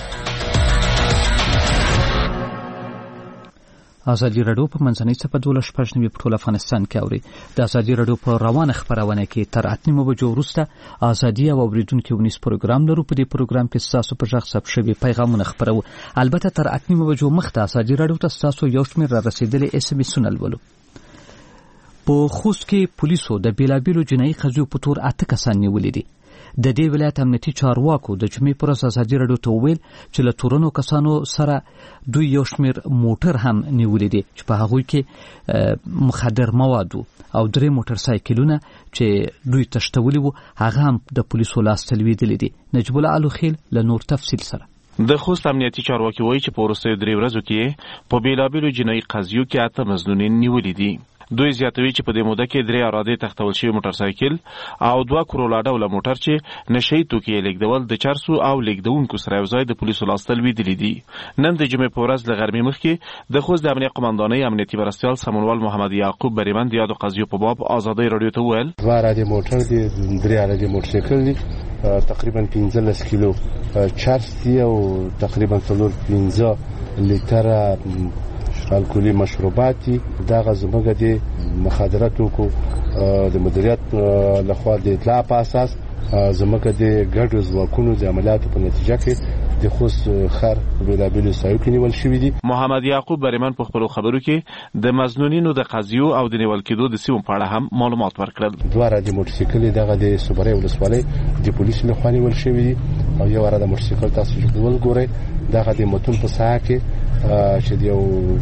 ازادي رادیو په منځنۍ څپه دولس شپږ نوي په ټول افغانستان کې اوري. د ازادي رادیو په روانه خپرونه کې تر اته نیمو بجو وروسته ازادي او اوریدونکو ونیس پروګرام لرو. په دې پروګرام کې تاسو په ځخ ثبت شوي پیغامونه خپرو. البته تر اته نیمو بجو مخته ازادي رادیو ته تاسو یو شمېر را رسیدلي اس ام اسونه لولو. په خوست کې پولیسو د بیلابیلو جنایي قضیو په تور اته کسان نیولي دي. د دې ولایت امنیتي چارواکو د جمعې پر ورځ ازادي رادیو ته وویل چې له تورنو کسانو سره دوی یو شمېر موټر هم نیولي دي چې په هغوی کې مخدر مواد او درې موټر سایکلونه چې دوی تښتولي وو هغه هم د پولیسو لاسته لوېدلي دي. نجیب الله الوخیل له نور تفصیل سره.
د خوست امنیتي چارواکي وایي چې په وروستیو درې ورځو کې په بیلابیلو جنایي قضیو کې اته مظنونین نیولي دي. دوی زیاتوي چې په دې موده کې درې ارادې تختول شوي موټر سایکل او دوه کرولا ډوله موټر چې نشهي توکي یې لیږدول د چرسو او لیږدونکو سره یو ځای د پولیسو لاسته لوېدلي دي. نن د جمعې په ورځ له غرمې مخکې د خوست د امنیه قمندانۍ امنیتي مرستیال سمونوال محمد یعقوب بریمن د یادو قضیو په باب ازادۍ راډیو ته وویل
دوه ارادې موټر دي، درې ارادې موټر سایکل دي، تقریبا پنځلس کیلو چرس دي او تقریبا څلور پنځه لیتره الکولي مشروبات دي. دغه زموږ د مخدره توکو د مدیریت لخوا د اطلاع په اساس زموږ د ګډو ځواکونو د عملیاتو په نتیجه کې د خوست خر بیلابیلو سایو کې نیول شوي دي.
محمد یعقوب بریمن په خپلو خبرو کې د مظنونینو د قضیو او د نیول کېدو د سیمو په اړه هم معلومات ورکړل.
دوه را د موټرسایکل دغه د صبري ولسوالۍ د پولیسو لخوا نیول شوي دي او یو را د موټرسایکل تاسو چې ولګورئ دغه د متون په ساحه کې چې یو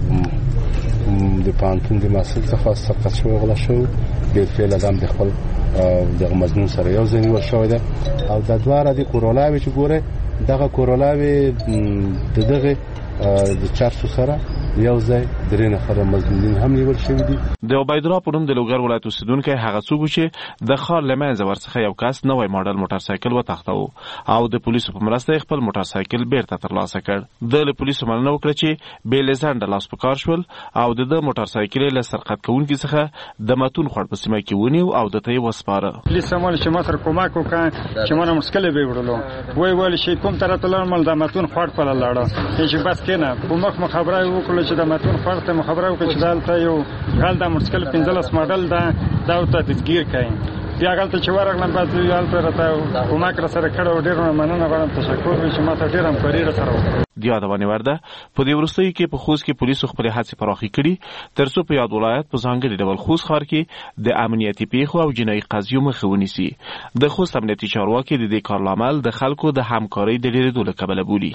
د پانتون د مسل څخه سرقت شوی غلا شو بل فعل ادم د خپل دغه مظنون سره یو ځای نیول شوی ده او د دوه را د کورولاوي چې ګوره دغه کورولاوي دغه د چارسو سره یو ځای درې نفره مظلومین هم نیول شوي دي.
د عبید الله په نوم د لوګر ولایت اوسیدونکی هغه څوک چې د ښار له منځه ورڅخه یو کس نوی ماډل موټرسایکل وتښتاوه او د پولیسو په مرسته خپل موټرسایکل بیرته ترلاسه کړ. د له پولیسو مننه وکړه چې بې له ځنډه لاس په کار شول او د ده موټرسایکل له سرقت کوونکي څخه د متون خوړ په سیمه کې ونیو او د ته یې وسپاره.
پولیس سمول چې ما سره کومک وکړ چې ما نه مشکل به وړلو وای ویل چې کوم طرف ته لاړم د متون خوړ په لاړه چې بس کنه کومک مخابره وکړه چې د متون خوړ ته مخابره وکړه چې دلته یو غل د مشکل پنځلس ماډل دا دا ته تدګیر کړي. بیا غلطه چې ورغلم بعد یال پر راته کومک را سره کړو ډیر مننه غواړم تشکر وکړم چې ما ته ډیر هم پرې سره وکړه.
د یادونه ورده په دې وروستیو کې په خوست کې پولیسو خپل هڅې پراخې کړي ترڅو په یاد ولایت په ځانګړي ډول خوست ښار کې د امنیتي پیښو او جنایي قضیو مخه ونیسي. د خوست امنیتي چارواکي د دې کار لامل د خلکو د همکارۍ د ډېرېدو له کبله بولي.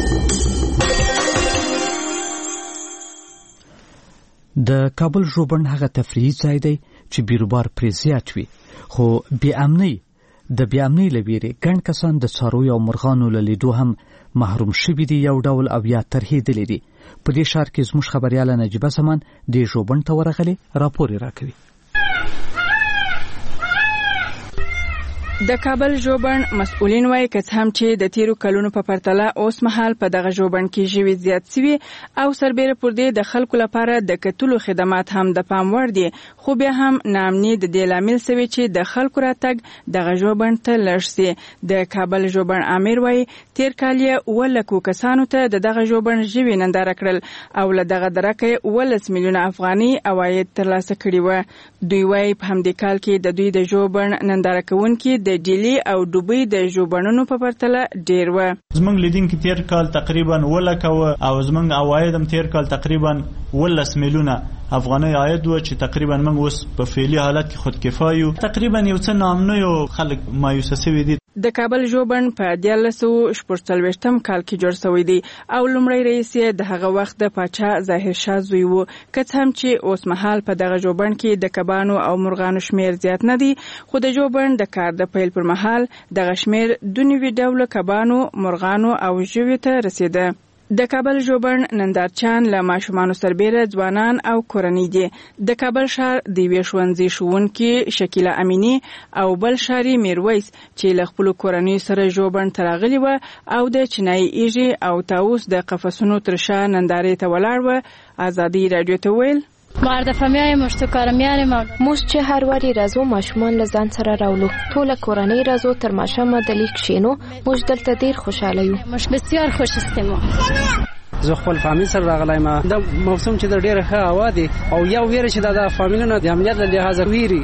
د کابل ژوبڼ هغه تفریحي ځای دی چې بیروبار پرې زیات وي خو بې امنۍ د بې امنۍ له ویرې ګڼ کسان د څارویو او مرغانو له لیدو هم محروم شوي دي یو ډول او یا ترهېدلي دي. په دې ښار کې زموږ خبریاله نجیبه سمان دې ژوبڼ ته ورغلې راپور یې راکوي.
د کابل ژوبڼ مسؤلین وایي که څه هم چې د تیرو کلونو په پرتله اوس مهال په دغه ژوبڼ کې ژوي زیات سوي او سربیره پر دې د خلکو لپاره د کتلو خدمات هم د پام وړ دي خو بیا هم ناامني د دې لامل سوي چې د خلکو راتګ دغه ژوبڼ ته لږ سي. د کابل ژوبڼ امیر وایي تیر کال یې اووه لکو کسانو ته د دغه ژوبڼ ژوي ننداره کړل او له دغه درکه یې اوولس میلیونه افغاني عواید ترلاسه کړي وه. دوی وایي په همدې کال کې د دوی د ژوبڼ ننداره کوونکي د ډیلی او دوبۍ د ژوبڼونو په پرتله ډیر و.
زمونږ لیدونکي تیر کال تقریبا اووه لکه و او زمونږ عواید هم تیر کال تقریبا اوولس میلیونه افغاني عاید و چې تقریبا موږ اوس په فعلي حالت کې خودکفا یو. تقریبا یو څه ناامنۍ او خلک مایوسه سوي دي.
د کابل ژوبڼ په دیارلس سوه شپږ څلوېښتم کال کې جوړ شوی دی او لومړی رئیس یې د هغه وخت د پاچا ظاهر شاه زوی و. که څه هم چې اوس مهال په دغه ژوبڼ کې د کبانو او مرغانو شمیر زیات نه دی خو د ژوبڼ د کار د پیل پر مهال دغه شمیر دوه نوي ډوله کبانو مرغانو او ژویو ته رسیده. د کابل ژوبڼ نندارچیان له ماشومانو سربیره ځوانان او کورنۍ دي. د کابل ښار د یوې ښوونځي ښوونکې شکیله امینی او بل ښاري میرویس چې له خپلو کورنیو سره ژوبڼ ته راغلي وه او د چینایي ایږې او طاووس د قفسونو تر شا نندارې ته ولاړ وه ازادي راډیو ته ویل
مردفهمیای مشتکار میاریم
موږ چې هر واری راځو ماشومان له ځان سره راولو ټوله کورنۍ راځو تر ماښامه د لیک کښېنو موږ دلته ډېر خوشحاله یو.
موږ بسیار خوش استیم.
زه خپل فامیل سره راغلی ما د موسم چې د ډېره ښه هوا دی او یو ویره چې دا د فامیلونو د امنیت له لحاظه ویري.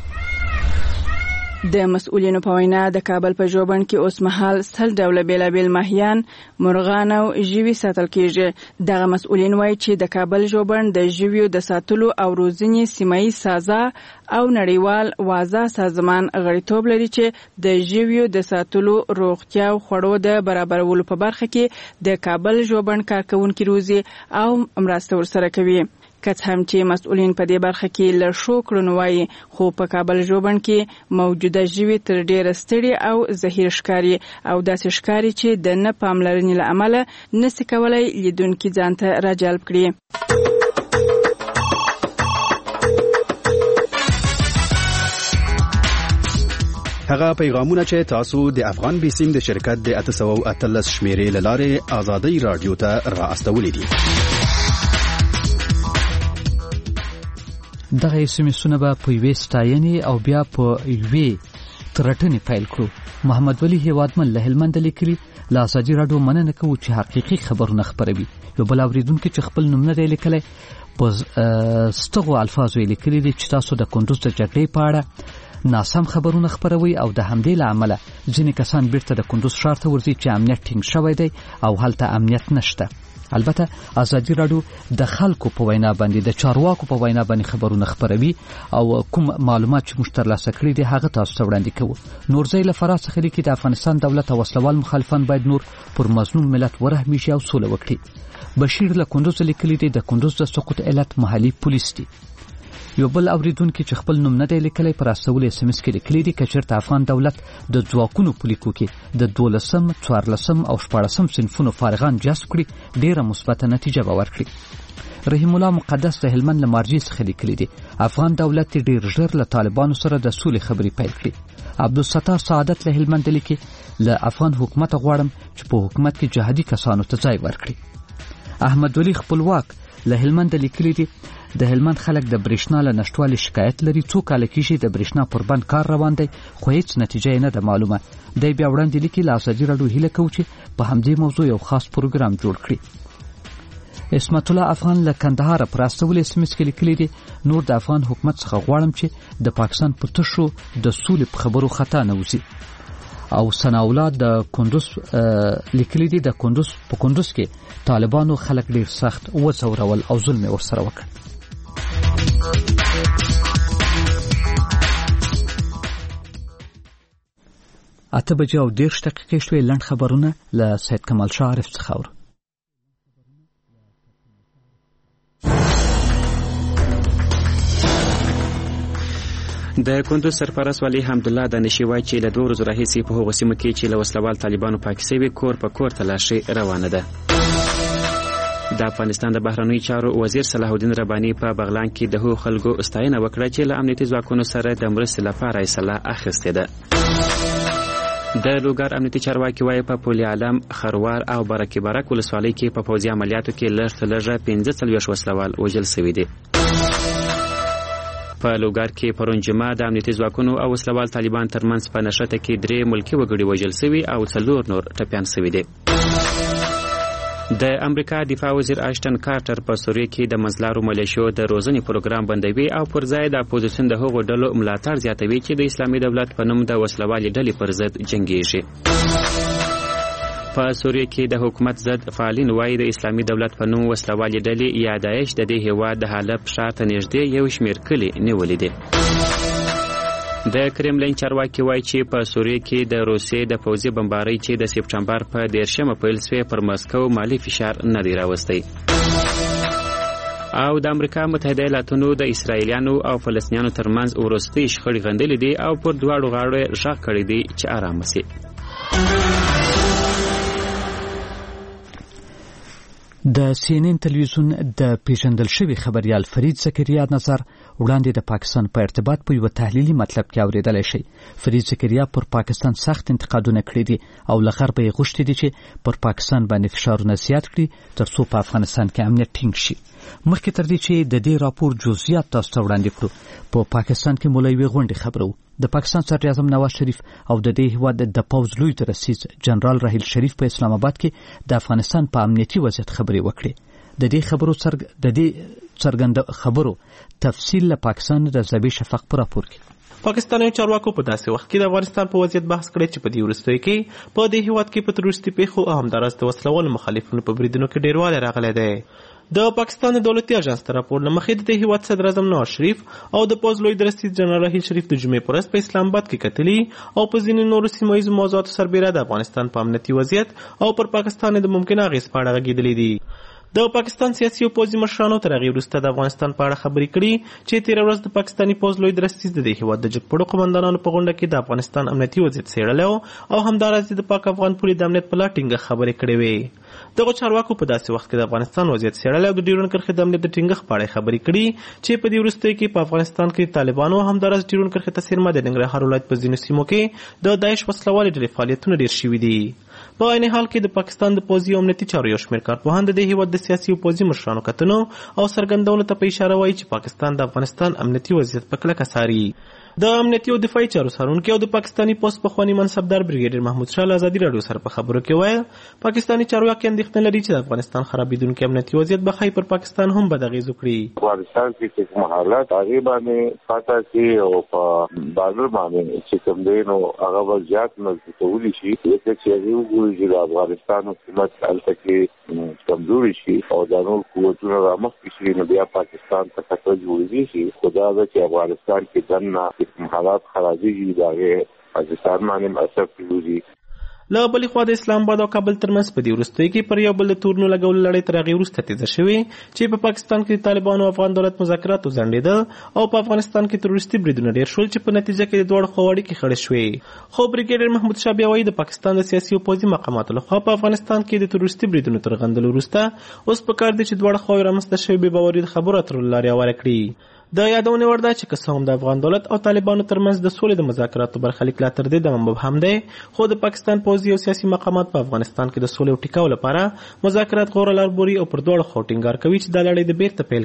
د مسؤلینو په وینا د کابل په ژوبڼ کې اوس مهال سل ډوله بیلابیل ماهیان مرغان او ژوي ساتل کیږي. دغه مسؤلین وایي چې د کابل ژوبڼ د ژویو د ساتلو او روزنې سیمایي سازه او نړیوال واضح سازمان غړیتوب لري چې د ژویو د ساتلو روغتیا او خوړو د برابرولو په برخه کې د کابل ژوبڼ کارکونکي روزي او مرسته ورسره کوي. که څه هم چې مسؤلین په دې برخه کې له شو کړنو وایي خو په کابل ژوبڼ کې موجوده ژوي تر ډېره ستړي او زهیر ښکاري او داسې ښکاري چې د نه پاملرنې له امله نسي کولی لیدونکي ځان ته راجلب کړي.
هغه پیغامونه چې تاسو د افغان بیسیم د شرکت د اته سوه اتلس شمیرې له لارې ازادۍ راډیو ته را استولي دي.
دغه ایس ام اسونه به په یوې ستاینې او بیا په یوې ترټنې پیل کړو. محمد ولی هیوادمن له هلمند لیکلي له ازادي راډیو مننه کوو چې حقیقي خبرونه خپروي. یو بل اورېدونکي چې خپل نوم نه دی لیکلی په ستغو الفاظو یې لیکلي دي چې تاسو د کندوز د جګړې په اړه ناسم خبرونه خپروي او د همدې له امله ځینې کسان بیرته د کندوز ښار ته ورځي چې امنیت ټینګ شوی دی او هلته امنیت نشته. البته ازادي راډیو د خلکو په وینا باندې د چارواکو په وینا باندې خبرونه خپروي او کوم معلومات چې موږ ترلاسه کړي دي هغه تاسو ته وړاندې کوو. نورزی له فراه څخه لیکي د افغانستان دولت او وسلوال مخالفان باید نور پر مظلوم ملت ورحمي شي او سوله وکړي. بشیر له کندوز لیکلي دی د کندوز د سقوط علت محلي پولیس دي. یو بل اوریدونکو چې خپل نوم نه دی لیکلی پر استول اس ام اس کې لیکلي دي چې چېرته افغان دولت د ځواکونو په لیکو کې د دولسم څوارلسم او شپاړسم صنفونو فارغان جذب کړي ډیره مثبته نتیجه به ورکړي. رحیم الله مقدس د هلمند له مارجې څخه لیکلي دي افغان دولت ډیر ژر له طالبانو سره د سولې خبرې پیل کړي. عبدالستار سعادت له هلمند لیکي له افغان حکومت غواړم چې په حکومت کې جهادي کسانو ته ځای ورکړي. احمد ولی خپلواک له هلمند لیکلي دي د هلمند خلک د برېښنا له نشټوالي شکایت لري. څو کاله کېږي د برېښنا پر بند کار روان دی خو هیڅ نتیجه یې نه ده معلومه. دی بیا وړاندې لیکي له ازادي راډیو هیله کوو چې په همدې موضوع یو خاص پروګرام جوړ کړي. اسمت الله افغان له کندهار پر استول اس ام اس کې لیکلي دي نور د افغان حکومت څخه غواړم چې د پاکستان په تشو د سولې په خبرو خطا نه وځي. او ثناءالله د کندوز لیکلي دي د کندوز په کندوز کې طالبانو خلک ډیر سخت وځورول او ظلم ورسره وکړ. اته بجې او دېرش دقیقې شوې. لنډ خبرونه له سید کمال شاه عارف څخه اورو.
د کندوز سرپرست والي حمدالله دانشي وایي چې له دوه ورځو راهیسې په هغو سیمو کې چې له وسلوال طالبانو پاکې سوي کور په کور تلاشي روانه ده. د افغانستان د بهرنیو چارو وزیر صلاح الدین رباني په بغلان کې د هغو خلکو ستاینه وکړه چې له امنیتي ځواکونو سره د مرستې لپاره اصلاح اخیستې ده. د لوګر امنیتي چارواکي وایي په پل عالم، خروار او برکې برک ولسوالۍ کې په پوځي عملیاتو کې لږ تر لږه پنځه څلوېښت وسلوال وژل سوي دي. په لوګر کې پرون جمعه د امنیتي ځواکونو او وسلوال طالبان ترمنځ په نښته کې درې ملکي وګړي وژل سوي او څلور نور ټپیان سوي دي. د امریکا دفاع وزیر اشټن کارټر په سوریه کې د منځلارو ملیشو د روزنې پروګرام بندوي او پر ځای د اپوزیسیون د هغو ډلو ملاتړ زیاتوي چې د اسلامي دولت په نوم د وسلوالې ډلې پر ضد جنګیږي. په سوریه کې د حکومت ضد فعالین وایي د اسلامي دولت په نوم وسلوالې ډلې یا داعش د دې هېواد د حلب ښار ته نږدې یو شمېر کلي نیولي دي. د کرملین چارواکي وایي چې په سوریه کې د روسیې د پوځي بمبارۍ چې د سپټمبر په دېرشمه پیل سوې پر مسکو مالي فشار نه دی راوستی. او د امریکا متحده ایالاتونو د اسرائیلیانو او فلسطینیانو ترمنځ وروستۍ شخړې غندلې دي او پر دواړو غاړو یې غږ کړی دی چې آرامه سي.
د سی ان ان تلویزیون د پیژندل شوي خبریال فرید زکریا نظر وړاندې د پاکستان په ارتباط په یو تحلیلي مطلب کې اوریدلی شي. فرید زکریا پر پاکستان سخت انتقادونه کړي دي او له غربه یې غوښتي دي چې پر پاکستان باندې فشارونه زیات کړي تر څو په افغانستان کې امنیت ټینګ شي. مخکې تر دې چې د دې راپور جزئیات تاسو ته وړاندې کړو په پاکستان کې مولا یوې غونډې خبرو د پاکستان صدر اعظم نواز شریف او د دې هیواد د پوځ لوی درسیز جنرال راحیل شریف په اسلام آباد کې د افغانستان په امنیتي وضعیت خبرې وکړې. د دې خبرو څرګ د دې څرګند خبرو تفصیل له پاکستان د زبی شفق پر راپور کې
پاکستاني چارواکو په داسې وخت کې د افغانستان په وضعیت بحث کړی چې په دې وروستیو کې په دې هیواد کې په تروریستي پیښو او همداراز د وسلوالو مخالفینو په بریدونو کې ډیروالی راغلی دی. د پاکستان د دولتي اژانس تر راپور له مخې د هیواد صدر اعظم نواز شریف او د پوځ لوی درستیز جنرال راحیل شریف د جمعې په ورځ په اسلام آباد کې کتلي او په ځینو نورو سیمه ییزو موضوعاتو سربیره د افغانستان په امنیتي وضعیت او پر پاکستان د ممکنه اغېز په اړه غږېدلي دي. د پاکستان سیاسي او پوځي مشرانو تر هغې وروسته د افغانستان په اړه خبرې کړي چې تېره ورځ د پاکستاني پوځ لوی درستیز د دې هېواد د جګپړو قمندانانو په غونډه کې د افغانستان امنیتي وضعیت څېړلی او همداراز د پاک افغان پولې د امنیت په لا ټینګښت خبرې کړې وې. دغو چارواکو په داسې وخت کې د افغانستان وضعیت څېړلی او د ډیورنډ کرښې د امنیت د ټینګښت په اړه خبرې کړي چې په دې وروستیو کې په افغانستان کې طالبانو او همداراز ډیورنډ کرښې ته څېرمه د ننګرهار ولایت په ځینو سیمو کې د داعش وسلوالې ډلې فعالیتونه ډېر شوي دي. په عین حال کې د پاکستان د پوځي او امنیتي چارو یو شمېر کارپوهان د دې هېواد د سیاسي او پوځي مشرانو کتنو او څرګندونو ته په اشاره وایي چې پاکستان د افغانستان امنیتي وضعیت په کلکه څاري. د امنیتي او دفاعي چارو څارونکي او د پاکستاني پوځ پخواني منصبدار بریګیډیر محمود شاه له ازادي راډیو سره په خبرو کې ویل پاکستاني چارواکي اندېښنه لري چې د افغانستان خرابېدونکی امنیتي وضعیت به ښایي پر پاکستان هم بد اغېز وکړي.
افغانستان کې چې کوم حالات هغې باندې پاته کې او په بارډر باندې چې کوم دی نو هغه به زیات مضبوطولی شي ځکه چې هغې وګوري چې د افغانستان حکومت هلته کې کمزوري شي او دا نور قوتونه رامخکې شي نو بیا پاکستان ته خطر جوړېدی شي. خو دا ده چې افغانستان کې دننه حالات خرابېږي د هغې پاکستان باندې اثر پرېوځي.
له بلې خوا د اسلام آباد او کابل ترمنځ په دې وروستیو کې پر یو بل د تورنو لګولو لړۍ تر هغې وروسته تیزه شوې چې په پاکستان کې د طالبانو او افغان دولت مذاکراتو ځنډېده او په افغانستان کې تروریستي بریدونه ډېر شول چې په نتیجه کې د دواړو خواو اړیکې خړې شوې. خو بریګیډیر محمود شاه بیا وایي د پاکستان د سیاسي او پوځي مقاماتو لخوا په افغانستان کې د تروریستي بریدونو تر غندلو وروسته اوس پکار دی چې دواړه خواوې رامنځته شوې بې باوري د خبرو اترو له لارې هواره کړي. د یادونې وړ ده چې که څه هم د افغان دولت او طالبانو ترمنځ د سولې د مذاکراتو برخلیک لا تر دې دمه مبهم دی، خو د پاکستان پوځي او سیاسي مقامات په افغانستان کې د سولې او ټیکاو لپاره مذاکرات غوره لار بوري او پر دواړو خواو ټینګار کوي چې دا لړۍ د بیرته پیل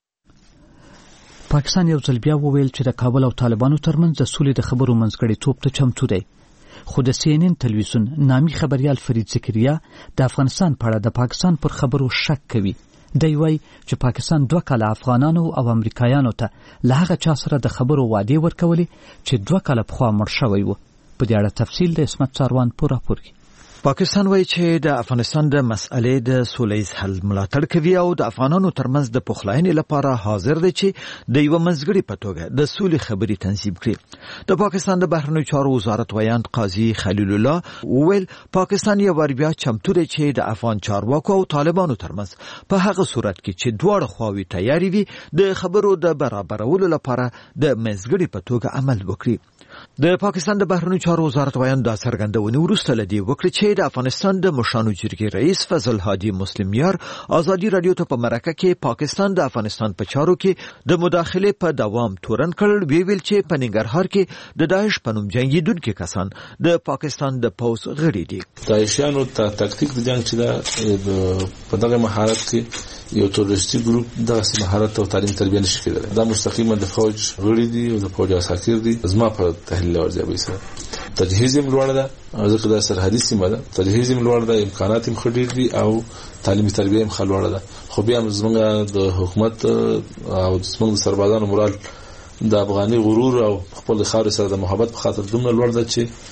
کړي.
پاکستان یو ځل بیا وویل چې د کابل او طالبانو ترمنځ د سولې د خبرو منځګړیتوب ته چمتو دی. خو د سی ان ان تلویزیون نامي خبریال فرید ذکریا د افغانستان په اړه د پاکستان پر خبرو شک کوي. دی وایي چې پاکستان دوه کاله افغانانو او امریکایانو ته له هغه چا سره د خبرو وعدې ورکولې چې دوه کاله پخوا مړ شوی و. په دې اړه تفصیل د اسمت څاروان په راپور کې.
پاکستان وایي چې د افغانستان د مسئلې د سولهییز حل ملاتړ کوي او د افغانانو ترمنځ د پخلاینې لپاره حاضر دی چې د یوه منځګړي په توګه د سولې خبرې تنظیم کړي. د پاکستان د بهرنیو چارو وزارت ویاند قاضي خلیل الله وویل پاکستان یو وار بیا چمتو دی چې د افغان چارواکو او طالبانو ترمنځ په هغه صورت کې چې دواړه خواوې تیارې وي د خبرو د برابرولو لپاره د منځګړي په توګه عمل وکړي. د پاکستان د بهرنیو چارو وزارت ویاند دا څرګندونې وروسته له دې وکړه چې د افغانستان د مشرانو جرګې رئیس فضل هادي مسلم یار ازادي رادیو ته په مرکه کې پاکستان د افغانستان په چارو کې د مداخلې په دوام تورن کړ. وی ویل چې په ننګرهار کې د داعش په نوم جنګیدونکي کسان د پاکستان د پوځ غړي دي.
داعشیانو ته تکتیک د جنگ چې دا په دغه مهارت کې یو تروریستي ګروپ دغه مهارت او تعلیم تربیه نشي کېدلی. دا مستقیما د فوج غړي دي او د فوج عساکر دي. زما په تحلیل ورځي سره تجهیز یې لوړ ده، ځکه دا سرحدي سیمه ده، تجهیز یې لوړ ده، امکانات یې خډیر دي او تعلیمي تربیه یې خلوړه ده. خو بیا زمونږ د حکومت او زمونږ د سربازانو مورال د افغاني غرور او خپل خاور سره د محبت په خاطر دومره لوړ ده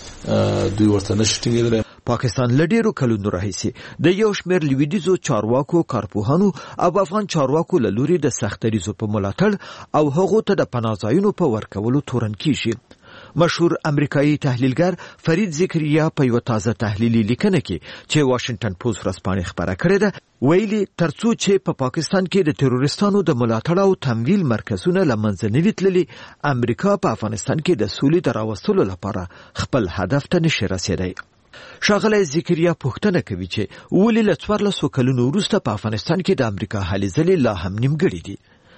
چې دوی ورته نشي ټینګېدلی.
پاکستان لډیرو کلونو راهیسې د یو شمېر لویدیځو چارواکو، کارپوهانو او افغان چارواکو له لوري د سختدریزو په ملاتړ او هغو ته د پناه ځایونو په ورکولو تورن کیږي. مشهور امریکایي تحلیلګر فرید ذکریا په یو تازه تحلیلي لیکنه کې چې واشنگټن پوسټ ورځپاڼې خبره کړې ده ویلي ترڅو چې په پا پاکستان کې د تروریستانو د ملاتړ او تمویل مرکزونه له منځه نه وي تللي، امریکا په افغانستان کې د سولې د راوستلو لپاره خپل هدف ته نشي رسېدی. ښاغلی ذکریا پوښتنه کوي چې ولې له څوارلسو کلونو وروسته په افغانستان کې د امریکا هلې ځلې لا هم نیمګړي دي.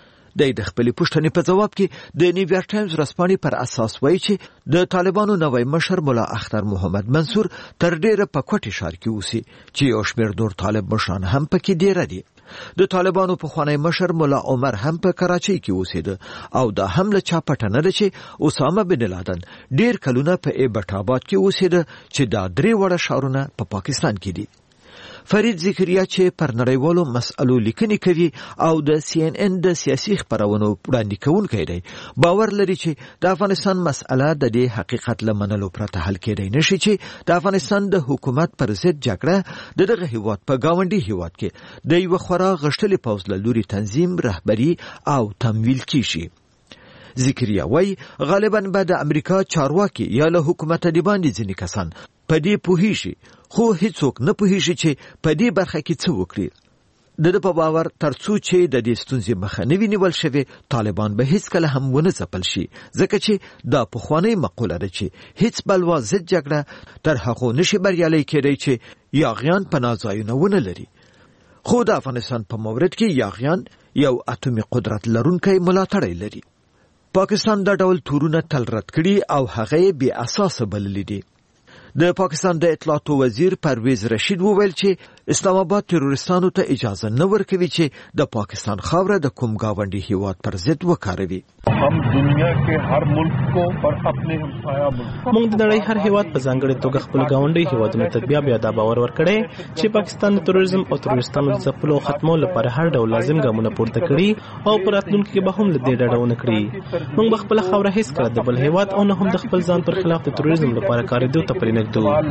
د د خپلې پوښتنې په جواب کې د نیویارک ټایمز ورځپاڼې پر اساس وایي چې د طالبانو نوی مشر ملا اختر محمد منصور تر ډیره په کوټ ښار کې اوسي چې یو شمېر نور طالب مشران هم پکې ډیره دي. د طالبانو پخوانی مشر ملا عمر هم په کراچۍ کې اوسېده او دا هم له چا پټه نه ده چې اسامه بن لادن ډیر کلونه په ایبټ آباد کې اوسېده چې دا درې وړه ښارونه په پاکستان کې دي. فرید ذکریا چې پر نړیوالو مسألو لیکنې کوي او د سی ان ان د سیاسي خبرونو وړاندې کوونکی دی، باور لري چې د افغانستان مسأله د دې حقیقت له منلو پرته حل کېدی نشي چې د افغانستان د حکومت پر ضد جګړه د دغه هیواد په ګاونډي هیواد کې د یو خورا غښتلي پوځ له لوري تنظیم، رهبري او تمویل کیږي. ذکریا وایي غالبا به د امریکا چارواکي یا له حکومت د باندې ځینې کسان په دې پوهیږي، خو هیڅوک نه پوهیږي چې په دې برخه کې څه وکړي. د ده په باور ترڅو چې د دې ستونزې مخه نه وي نیول شوې، طالبان به هیڅکله هم ونه ځپل شي، ځکه چې دا پخوانۍ مقوله ده چې هیڅ بلوا ضد جګړه تر هغو نشي بریالی کېدی چې یاغیان پناه ځایونه ونه لري. خو د افغانستان په مورد کې یاغیان یو اتومي قدرت لرونکی ملاتړی لري. پاکستان دا ډول تورونه تل رد کړي او هغه یې بې اساسه بللي دي. د پاکستان د اطلاعاتو وزیر پرویز رشید وویل چې اسلام آباد تروریستانو ته اجازه نه ورکوي چې د پاکستان خاوره د کوم گاونډي هیواد پر ضد وکاروي.
هم دنیا کې هر ملک کو پر خپل همسایه ملک
موږ د نړۍ هر هیواد په ځانګړي توګه خپل گاونډي هیوادونو ته بیا بیا دا باور ورکړی چې پاکستان د تروریزم او تروریستانو د ځپلو او ختمولو لپاره هر ډول لازم ګامونه پورته کړي او په راتلونکي کې به هم له دې ډډه ونه کړي. موږ به خپله خاوره هیڅکله د بل هیواد او نه هم د خپل ځان پر خلاف د تروریزم لپاره کارېدو ته پرې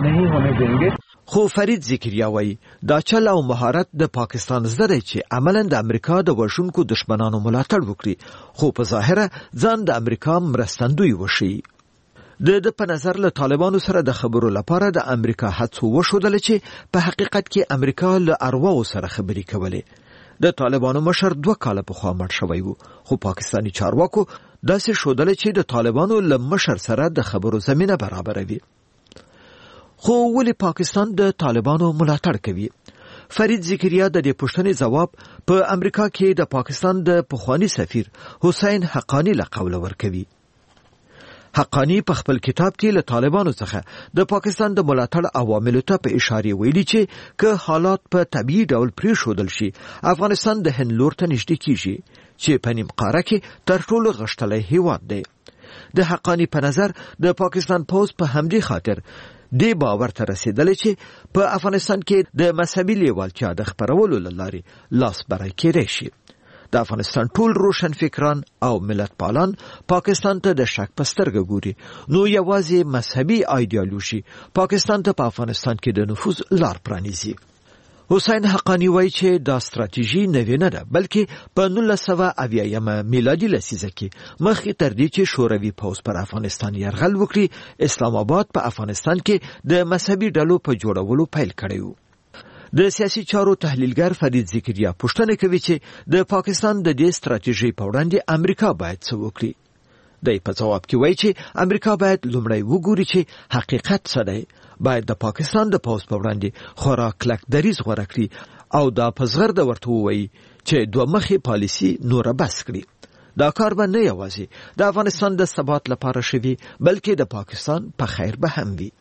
نه.
خو فرید ذکریا وایي دا چل او مهارت د پاکستان زده دی چې عملاً د امریکا د وژونکو دشمنانو ملاتړ وکړي، خو په ظاهره ځان د امریکا مرستندوی وشي. د د په نظر له طالبانو سره د خبرو لپاره د امریکا هڅو وشودل چې په حقیقت کې امریکا له ارواو سره خبرې کولې. د طالبانو مشر دوه کاله پخوا مړ شوی و، خو پاکستاني چارواکو داسې ښودل چې د طالبانو له مشر سره د خبرو زمینه برابروي. خو ولې پاکستان د طالبانو ملاتړ کوي؟ فرید ذکریا د دې پوښتنې ځواب په امریکا کې د پاکستان د پخوانی سفیر حسین حقانی له قوله ورکوي. حقانی په خپل کتاب کې له طالبانو څخه د پاکستان د ملاتړ عواملو ته په اشاره ویلي چې که حالات په طبيعي ډول پریښودل شي، افغانستان د هند لور ته نږدې کیږي چې په نیم قاره کې تر ټولو غښتلی هیواد دی. د حقانی په نظر د پاکستان پوز په همدې خاطر دې باور ته رسیدلی چې په افغانستان کې د مذهبي لیوالتیا د خپرولو له لارې لاس بری کېدی شي. د افغانستان ټول روشن فکران او ملت پالان پاکستان ته د شک په سترګه ګوري، نو یوازې مذهبي ایډیالوژي پاکستان ته په افغانستان کې د نفوذ لار پرانیزي. حسین حقانی وایي چې دا ستراتیژي نوې نه ده، بلکې په نولس سوه اویایمه میلادي لسیزه کې مخکې تر دې چې شوروي پوځ پر افغانستان یرغل وکړي، اسلام آباد په افغانستان کې د مذهبي ډلو په جوړولو پیل کړی و. د سیاسي چارو تحلیلګر فرید ذکریا پوښتنه کوي چې د پاکستان د دې ستراتیژۍ په وړاندې امریکا باید څه وکړي. د په جواب کې وایي چې امریکا باید لومړی وګوري چې حقیقت څه دی، باید د پاکستان د پوځ په وړاندې خورا کلک دریځ غوره کړي او دا په زغرده ورته ووایي چې دوه مخې پالیسي نوره بس کړي. دا کار به نه یوازې د افغانستان د ثبات لپاره شوي، بلکې د پاکستان په خیر به هم وي.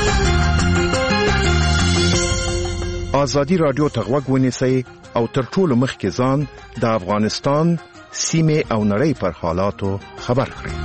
آزادی رادیو ته غوږ ونیسئ او تر ټولو مخکې ځان د افغانستان سیمې او نړۍ پر حالاتو خبر کړئ.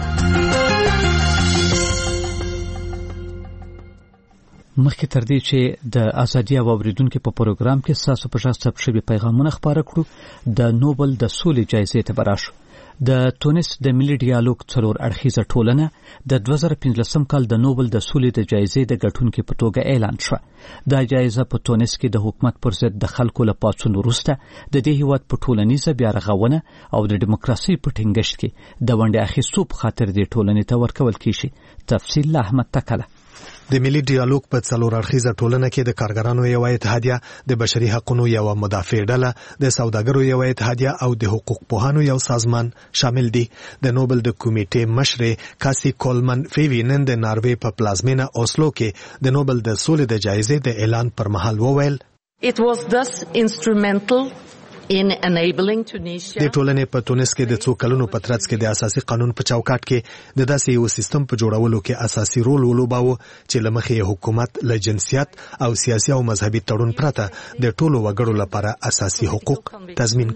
مخکې تر دې چې د ازادي او اوریدونکو په پروګرام کې ساسو په شخص ثبت شوی پیغامونه خبره کړو، د نوبل د سولې جایزې ته براشو. د تونس د ملي ډیالوګ څلور اړخیزه ټولنه د دوه زره پنځلسم کال د نوبل د سولې د جایزې د ګټونکو په توګه اعلان شوه. دا جایزه په تونس کې د حکومت پر ضد د خلکو له پاڅون وروسته د دې هیواد په ټولنیزه بیا رغونه او د دیموکراسي په ټینګښت کې د ونډې اخیستو په خاطر دې ټولنې ته ورکول کیږي. تفصیل احمد تکله.
د ملي ډیالوګ په څلور اړخیزه ټولنه کې د کارګرانو یو اتحادیه، د بشري حقوقو یو مدافع ډله، د سوداګرو یو اتحادیه او د حقوق پوهانو یو سازمان شامل دي. د نوبل د کمیټې مشر کاسي کولمن فیوی نن د ناروې په پلازمینه اوسلو کې د نوبل د سولې د جایزې د اعلان پر مهال وویل
It was thus instrumental in enabling Tunisia.
د ټولنې په تونس کې د څو کلونو په ترڅ کې د اساسي قانون په چوکاټ کې د داسې یو سیستم په جوړولو کې اساسي رول ولوباوه چې لمخې حکومت له جنسیت او سیاسي او مذهبي تړون پرته د ټولو وګړو لپاره اساسي حقوق تضمین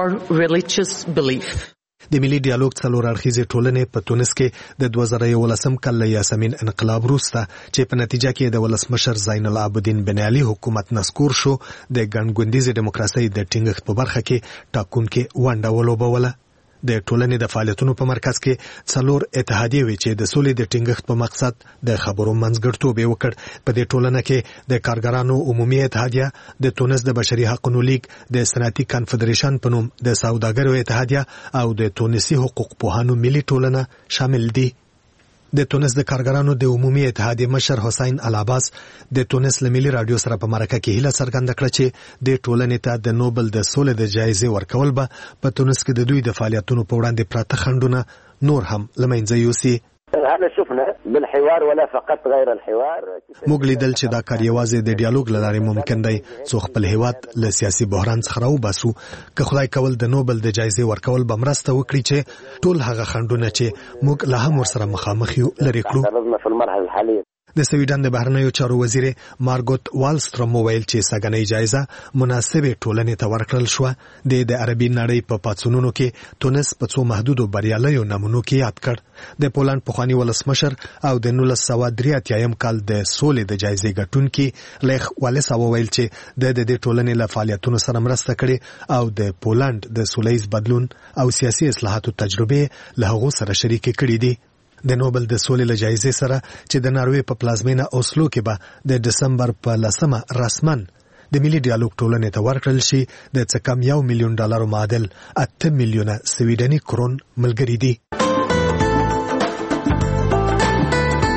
کړل. د ملي ډیالوګ څلور اړخیزې ټولنې په تونس کې د دوه زره یولسم کال له یاسمین انقلاب وروسته چې په نتیجه کې د ولسمشر زین العابدین بن علي حکومت نسکور شو، د ګڼګوندیزې دیموکراسۍ د ټینګښت په برخه کې ټاکونکې ونډه ولوبوله. د ټولنې د فعالیتونو په مرکز کې څلور اتحادیې وي چې د سولې د ټینګښت په مقصد د خبرو منځګړیتوب یې وکړ. په دې ټولنه کې د کارګرانو عمومي اتحادیه، د تونس د بشري حقوقو لیگ، د صنعتي کنفدریشن په نوم د سوداګرو اتحادیه او د تونسي حقوق پوهانو ملي ټولنه شامل دي. د تونس د کارګرانو د عمومي اتحادیې مشر حسین العباس د تونس له ملي رادیو سره په مرکه کې هیله څرګنده کړه چې د ټولنې ته د نوبل د سولې د جایزې ورکول به په تونس کې د دوی د فعالیتونو په وړاندې پراته خنډونه نور هم له منځه یوسي.
هذا شفنا بالحوار ولا فقط غير الحوار.
موږ لیدل چې دا کار یوازې د ډیالوګ له لارې ممکن دی څو خپل هیواد له سیاسي بحران څخه راوباسو. که خدای کول د نوبل د جایزې ورکول به مرسته وکړي چې ټول هغه خنډونه چې موږ له هم ورسره مخامخ یو لرې کړو. د سویډن د بهرنیو چارو وزیر مارګوت والستروم وویل چې سګنۍ جایزه مناسبه ټولنې ته ورکړل شو. د د عربي نړۍ په پاتسونونو کې تونس په څو محدودو بریالیو نمونو کې یاد کړ. د پولند پخوانی ولسمشر او د نولس سوه درې اتیایم کال د سولې د جایزې ګټونکي لیخ والسا وویل چې د د ټولنې له فعالیتونو سره مرسته کړې او د پولند د سولهییز بدلون او سیاسي اصلاحاتو تجربه له هغو سره شریکې کړې دي. د نوبل د سولې له جایزې سره چې د ناروې په پلازمینه اوسلو کې به د دسمبر په لسمه رسمن د ملي ډیالوګ ټولنې ته ورکړل شي، د څه کم یو میلیون ډالرو معادل اته میلیونه سویډني کرون ملګري دي.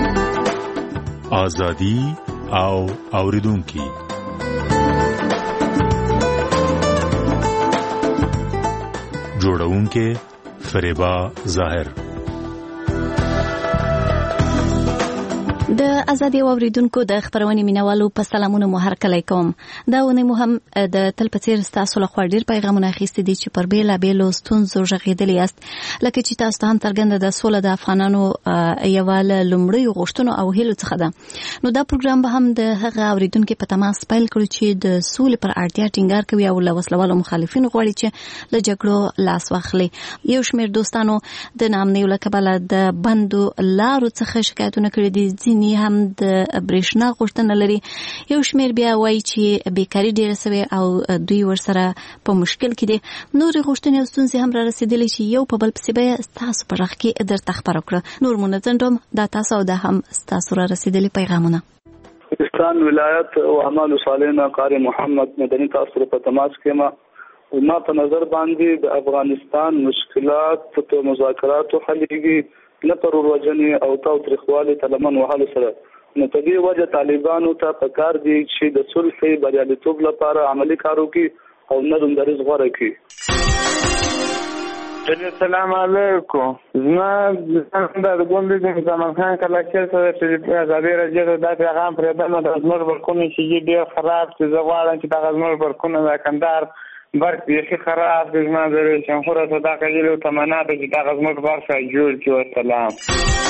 ازادي او اوریدونکي. جوړونکي فریبا ظاهر.
د ازادي اوریدونکو د خبرونې مینوالو په سلامونه مو هرکلی کوم. دا ونه مو هم د تل په څیر تاسو له خوا ډیر پیغامونه اخیستي دي چې پر بیلا بیلو ستونزو ژغېدلي یاست، لکه چې تاسو ته هم څرګنده ده سوله د افغانانو یوه له لومړیو غوښتنو او هیلو څخه ده. نو دا پروګرام به هم د هغه اوریدونکو په تماس پیل کړو چې د سولې پر اړتیا ټینګار کوي او له وسلوالو مخالفینو غواړي چې له جګړو لاس واخلي. یو شمېر دوستانو د ناامنیو له کبله د بندو لارو څخه شکایتونه کړي دي، ځینې هم د برېښنا غوښتنه لري، یو شمېر بیا وایي چې بیکاري ډېره سوې او دوی ورسره په مشکل کې دي. نورې غوښتنې او ستونزې هم را رسېدلې چې یو په بل پسې به یې ستاسو په غږ کې درته خپاره کړه. نور مو نه ځنډوم، دا تاسو او دا هم ستاسو را رسېدلي پیغامونه.
پاکستان ولایت او اعمال صالحینه قاری محمد مدني تاسو سره په تماس کې ما ما په نظر باندې د افغانستان مشکلات په مذاکراتو حلېږي، نه پر وروجنې او تاوتریخوالي ته لمن وهلو سره. نو په دې وجه طالبانو ته پکار دي چې د صلح بریالیتوب لپاره عملي کار وکړي او نرم دریځ غوره کړي.
السلام علیکم. زما د ګوند د زمان خان کلکشر سره چې ازادي راځي دا پیغام پرې د زموږ برکونه چې ډېر خراب چې زه غواړم چې دا زموږ برکونه د کندهار برق بیخي خراب دی. زما د رئیس جمهور صداقت جلو تمنا ده چې دا زموږ برق جوړ کړي. والسلام.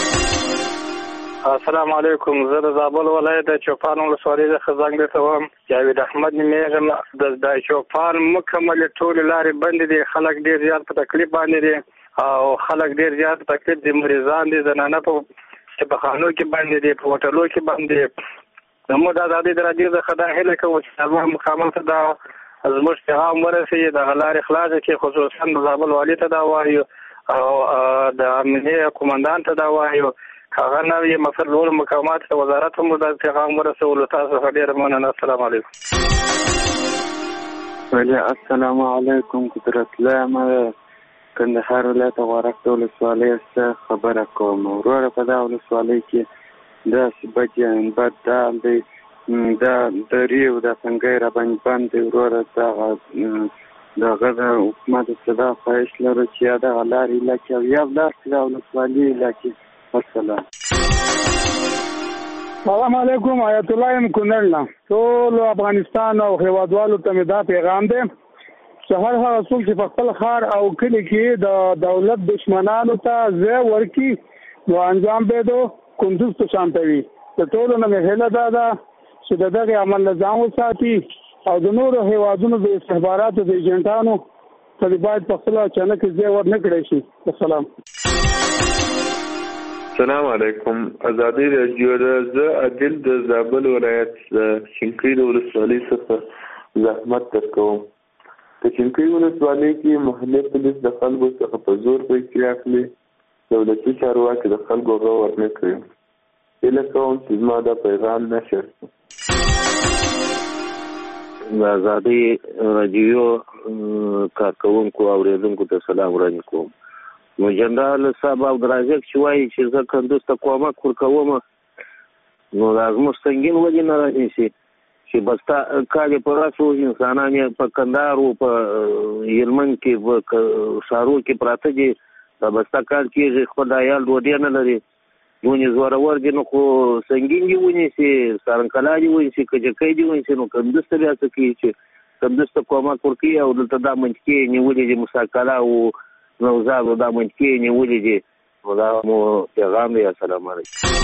السلام علیکم. زه د زابل ولایت د چوپان ولسوالۍ څخه زنګ درته وم. جاوید احمد نومیږم. د چوپان مکمل ټول لارې بندې دي، خلک ډېر زیات په تکلیف باندې دي او خلک ډېر زیات په تکلیف دي. مریضان دي، زنانه په شفاخانو کې باندې دي، په هوټلو کې باندې. زموږ د ازادۍ د راډیو څخه دا هیله کوو چې زموږ مقامات ته دا زموږ پیغام ورسېږي، د لارې خلاصې کړي، خصوصا د زابل والي ته دا وایو او د امنیه قومندان ته دا وایو. هغه نوې مسلول مقامات ته وزارت هم دا پیغام ورسولو. تاسو ډېر مننه. السلام علیکم.
وعلیکم السلام علیکم. قدرت الله کندهار ولایت غورک ولسوالۍ څخه خبره کوم. وروره په دا ولسوالۍ کې داسې بد بد دال دی، دا دریو دا څنګه را باندې باندې وروره دا دغه د حکومت صدا خواهش لرو چې دا لارې لکه او یا داسې دا ولسوالۍ لکه. والسلام.
السلام علیکم. آیت الله یم کونړ. ټول افغانستان او هیوادوالو ته مې دا پیغام دی چې هر هغه څوک چې په خپل ښار او کلي کې د دولت دشمنانو ته ځای ورکړي نو انجام به دو کندوز په شان وي. د ټولو نه مې هیله دا ده چې د دغه عمل نه ځان وساتي او د نورو هیوادونو د استخباراتو د ایجنټانو ته باید په خپل اچانک ځای ورنه کړی شي. السلام.
السلام علیکم. ازادي راډیو د زه عادل د زابل ولایت د شینکۍ د ولسوالۍ څخه زحمت درکوم. په شینکۍ ولسوالۍ کې محلي پولیس د خلکو څخه په زور پیسې اخلي، دولتي چارواکي د خلکو غږ ورنه کوي. هیله کوم چې زما دا پیغام نشر شي.
د ازادي راډیو کارکوونکو او اوریدونکو ته سلام وړاندې کوم. نو جنرال صاحب او درازک چې وایي چې زه کندوز ته کومک ورکوم، نو دا زموږ سنګین ولې نه رانیسي چې بس تا کالې په راسو انسانان یې په کندهار او په هلمند کې په ښارو کې پراته دي، دا بس تا کال کېږي خپل عیال ډوډۍ نه لري، ونې زورور دي، نو خو سنګین دي ونیسي، سارنکلا دي ونیسي، کجکۍ دي ونیسي، نو کندوز ته بیا څه کوي چې کندوز ته کومک ورکوي او دلته دا منطقې نیولې دي مساکلا او نوزاد دا منطقې نیولې دي. نو دا مو پیغام دی. السلام علیکم.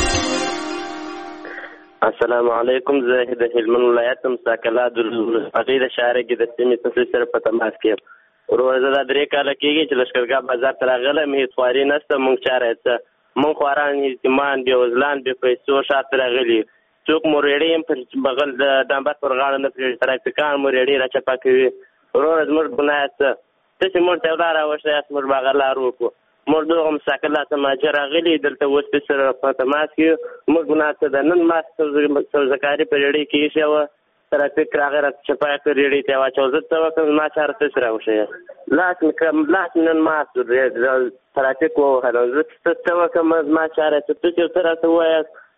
السلام علیکم. زه د هلمند ولایت مساکلا د هغې د شاعره کې د سیمې څخه سره په تماس کې یم. ورور زه دا درې کاله کېږي چې لښکرګاه بازار ته راغلم، هېڅ خواري نشته، موږ چاره څه موږ خواران یتیمان بېوزلان بې پیسو ښار ته راغلي، څوک مو ریړې یم په بغل د دامبر پر غاړه نه پرېږدي، ترافیکان مو ریړې را چپه کوي. وروره زموږ ګناه څه؟ تاسې موږ ته یو لار راوښته یاست، موږ به هغه لار وکړو. موږ دغه مساکلا ته مهاجر راغلي، دلته اوس پې سره په تماس کې موږ ګناه څه ده؟ نن ما سوزکاري په ریړۍ کې ایښې وه، ترافیک راغی را چپه یې کړ، ریړۍ ته یې واچول. زه څه وکړم؟ زما چاره تاسې راوښه یاست، لاس مې کړم، لاس مې نن مات شو، ترافیک ووهلم. زه څه وکړم؟ زما چاره څه؟ تاسې څه راته ووایاست،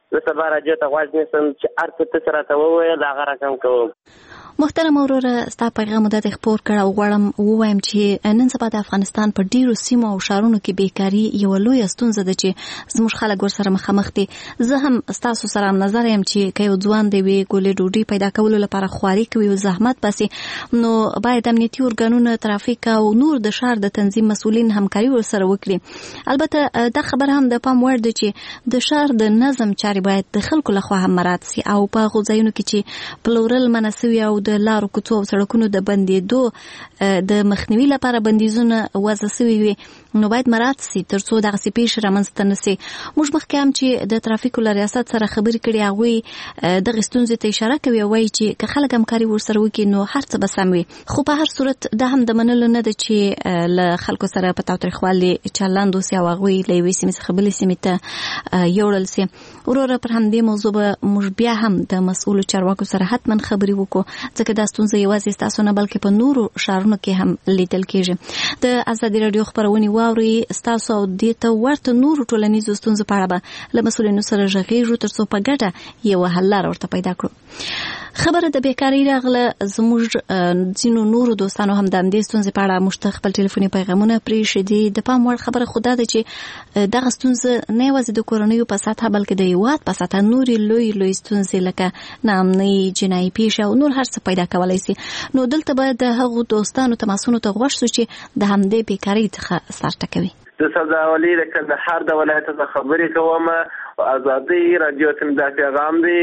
زه سبا راجو ته غوږ نیسم چې هر څه ته راته وویل هغه رقم کوم.
محترم وروره ستا پیغام د خپور کړه او غواړم ووایم چې نن سبا د افغانستان په ډیرو سیمو او ښارونو کې بیکاری یو لوی ستونزه ده چې زموږ خلک ورسره مخامخ دي. زه هم ستاسو سره نظر یم چې که یو ځوان دی وي ګولې ډوډۍ پیدا کولو لپاره خواري کوي او زحمت باسي نو باید امنیتي ارګانونه ترافیک او نور د ښار د تنظیم مسؤلین همکاري ورسره وکړي. البته دا خبر هم د پام وړ ده چې د ښار د نظم چارې باید د خلکو لخوا هم مراعات سي او په هغو ځایونو کې چې پلورل منع سوي او د لارو کوڅو او سړکونو د بندېدو د مخنیوي لپاره بندیزونه وضع سوي وي نو باید مراعات سي تر څو دغسې پیښې رامنځته نه سي. موږ مخکې هم چې د ترافیکو له ریاست سره خبرې کړې هغوی دغې ستونزې ته اشاره کوي او وایي چې که خلک همکاري ورسره وکړي نو هر څه به سم وي. خو په هر صورت دا هم د منلو نه ده چې له خلکو سره په تاوتریخوالي چلند وسي او هغوی له یوې سیمې څخه بلې سیمې ته یوړل سي. وروره پر همدې موضوع به موږ بیا هم د مسؤلو چارواکو سره حتما خبرې وکړو ځکه دا ستونزه یوازې ستاسو نه بلکې په نورو ښارونو کې هم لیدل کېږي. د ازادي راډیو خپرونې واورئ ستاسو او دې ته ورته نورو ټولنیزو ستونزو په اړه به له مسؤلینو سره غږیږو تر څو په ګډه یوه حل لاره ورته پیدا کړو. خبره د بیکارۍ راغله زموږ ځینو نورو دوستانو هم د همدې ستونزې په اړه موږ ته خپل ټلیفوني پیغامونه پرېښي دي. د پام وړ خبره خو دا ده چې دغه ستونزه نه یوازې د کورنیو په سطحه بلکې د هېواد په سطحه نورې لوی لوی ستونزې لکه ناامنۍ جنایي پیښې او نور هر څه پیدا کولی سي. نو دلته به د هغو دوستانو تماسونو ته غوږ شو چې د همدې بیکارۍ څخه سر ټکوي.
زه سبزاولي د کندهار د ولایت څخه خبرې کوم. ازادي راډیو ته دا پیغام دی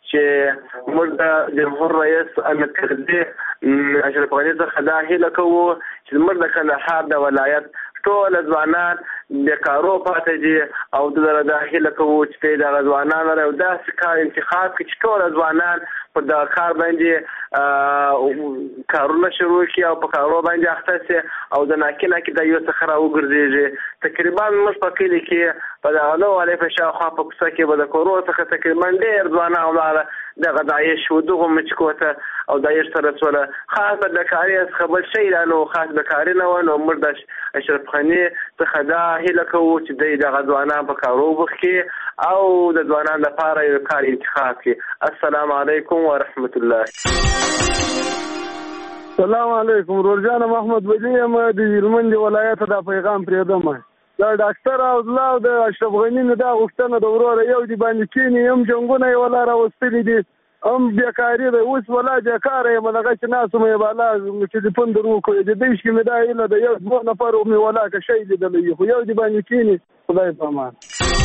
چې موږ د جمهور رئیس امیر کرزي اشرف غني څخه دا هیله کوو چې موږ د کندهار د ولایت ټول ځوانان بیکارو پاتې دي او د داخله کوو چې د ځوانانو لپاره داسې کار انتخاب کړي چې ټول ځوانان په دا کار باندې کارونه شروع کړي او په کارو باندې اخته شي او د ناکله کې د یو څخه راوګرځي. تقریبا موږ په کلی کې په دا نو علي په شاوخوا په کوڅه کې به د کورو څخه تقریبا ډېر ځوانان ولاړه د غدایې شو دغه مچکوته او دایښ سره سره خاصه د کاري خبر شي نو خاص د کاري نه ونه مرد اشرف غني څخه دا هیله کوو چې د غځوانان په کارو وکړي او د ځوانان لپاره یو کار انتخاب کړي. السلام علیکم ورحمت الله.
السلام علیکم. ورجان محمد ولی یم د هلمند ولایت د پیغام پرېدم. دا ډاکټر او الله د اشرف غني نه دا غوښتنه د وروره یو دی باندې کینی هم جنگونه یې ولا راوستلي دي هم بیکاري ده اوس ولا بیکاره یم دغه چې ناسو مې بالا ټلیفون درو کوی د دې شي مې دا ایله د یو دوه نفر مې ولا که شی لیدلی خو یو دی باندې کینی خدای په امان.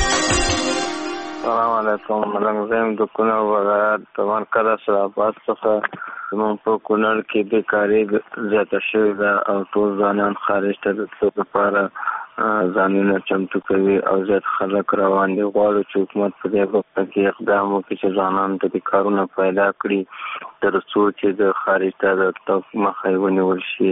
السلام علیکم. ملنګ زم د کونړ ولایت توان کړه سره پات څخه زموږ په کونړ کې بیکاري زیاته شوې ده او ټول ځوانان خارج ته د تلو لپاره ځانونه چمتو کوي او زیات خلک روان دي. غواړو چې حکومت په دې برخه کې اقدام وکړي چې ځوانانو ته د کارونه پیدا کړي تر څو چې د خارج ته د تګ مخه ونیول شي.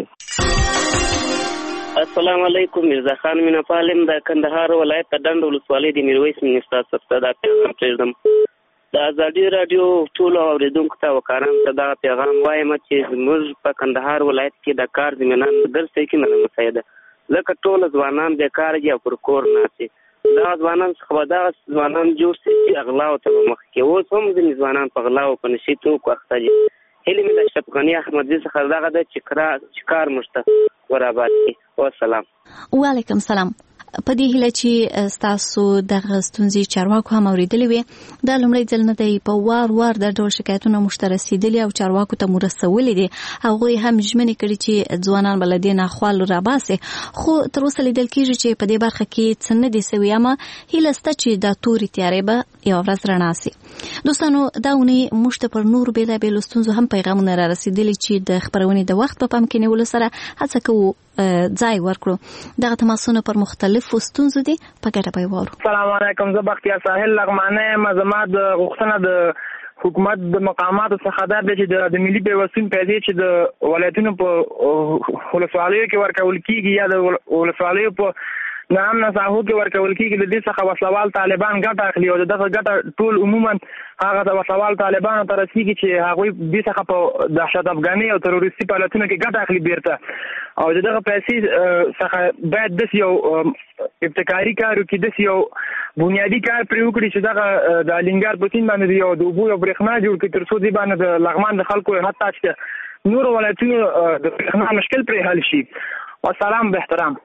السلام علیکم. مرزا خان مینا پالم د کندهار ولایت ډنډ ولسوالۍ د میرویس منستا سره دا پیغام پرېږدم. د ازادي راډیو ټولو اوریدونکو ته وکړم ته دا پیغام وایم چې موږ په کندهار ولایت کې د کار زمینه درسته کې نه مساعده لکه ټول ځوانان بیکار دي او پر کور ناستي. دا ځوانان څخه دا ځوانان جوړ شي چې اغلا او ته مخ کې اوس هم د ځوانان په غلا او په نشي توکو اخته دي. هلي مې د اشرف غني احمدزي څخه دغه د چکرا چکار مشته ورابات دي. والسلام.
وعلیکم السلام. په دې هیله چې ستاسو دغه ستونزې چارواکو هم اورېدلې وي. دا لومړی ځل نه دی په وار وار د ډول شکایتونه موږ ته رسېدلي او چارواکو ته مو رسولي دي. هغوی هم ژمنې کړي چې ځوانان به له دې ناخوالو راباسي خو تر اوسه لیدل کېږي چې په دې برخه کې څه نه دي سوي اما هیله شته چې دا تورې تیارې به یوه ورځ رڼا سي. دوستانو دا اونۍ موږ ته پر نورو بېلابېلو ستونزو هم پیغامونه را رسېدلي چې د خپرونې د وخت په پام کې نیولو سره هڅه کوو ځای ورکړو. دغه تماسونه پر مختلفو ستونزو دي په ګډه به یې واورو.
السلام علیکم. زه بختیار ساحل لغمانه یم. زما د غوښتنه د حکومت د مقاماتو څخه دا دی چې د ملي پیوستون پیسې چې د ولایتونو په ولسوالیو کې ورکول کېږي یا د ولسوالیو په نه هم نساهو کې ورکول کېږي. د دې څخه وسلوال طالبان ګټه اخلي او دغه ګټه ټول عموما هغه د وسلوال طالبانو ته رسېږي چې هغوی دې څخه په دهشت افغاني او تروریستي فعالیتونو کې ګټه اخلي بیرته. او د دغه پیسې څخه باید داسې یو ابتکاري کار وکړي، داسې یو بنیادي کار پرې وکړي چې دغه د الینګار په سیند باندې یو د اوبو یو برېښنا جوړ کړي، تر څو دې باندې د لغمان د خلکو حتی چې نورو ولایتونو د برېښنا مشکل پرې حل شي. والسلام باحترام.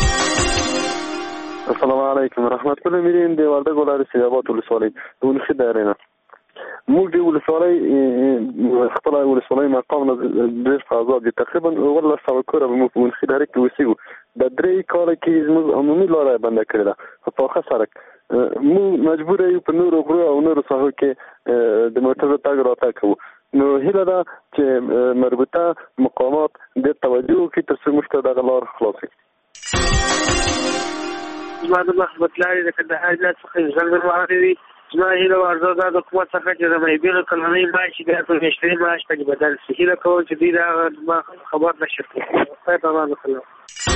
السلام علیکم ورحمت الله. میرین د وردګو لارې سیابات ولسوالۍ د ونخې دایره نه موږ د ولسوالۍ خپل ولسوالۍ مقام نه ډېر آزاد دي، تقریبا ولس سوه کوره به موږ په ونخې دایره کې اوسېږو. د درې کاله کې زموږ عمومي لاره بنده کړې ده په پاخه سړک. موږ مجبور یو په نورو غرو او نورو ساحو کې د موټرو تګ راتګ کوو. نو هیله ده چې مربوطه مقامات ډېر توجه وکړي تر څو موږ ته دغه لار خلاص کړي.
زما د محمد لارې د کندهار ولایت څخه ژوند راغلی دی. زما هیله او ارزو دا د حکومت څخه چې د مریبینو کلنۍ معاش بیا په میاشتني معاش باندې بدل شي. هیله کوم چې دوی دا خبر نشي کړی. خدای په امان وکړي.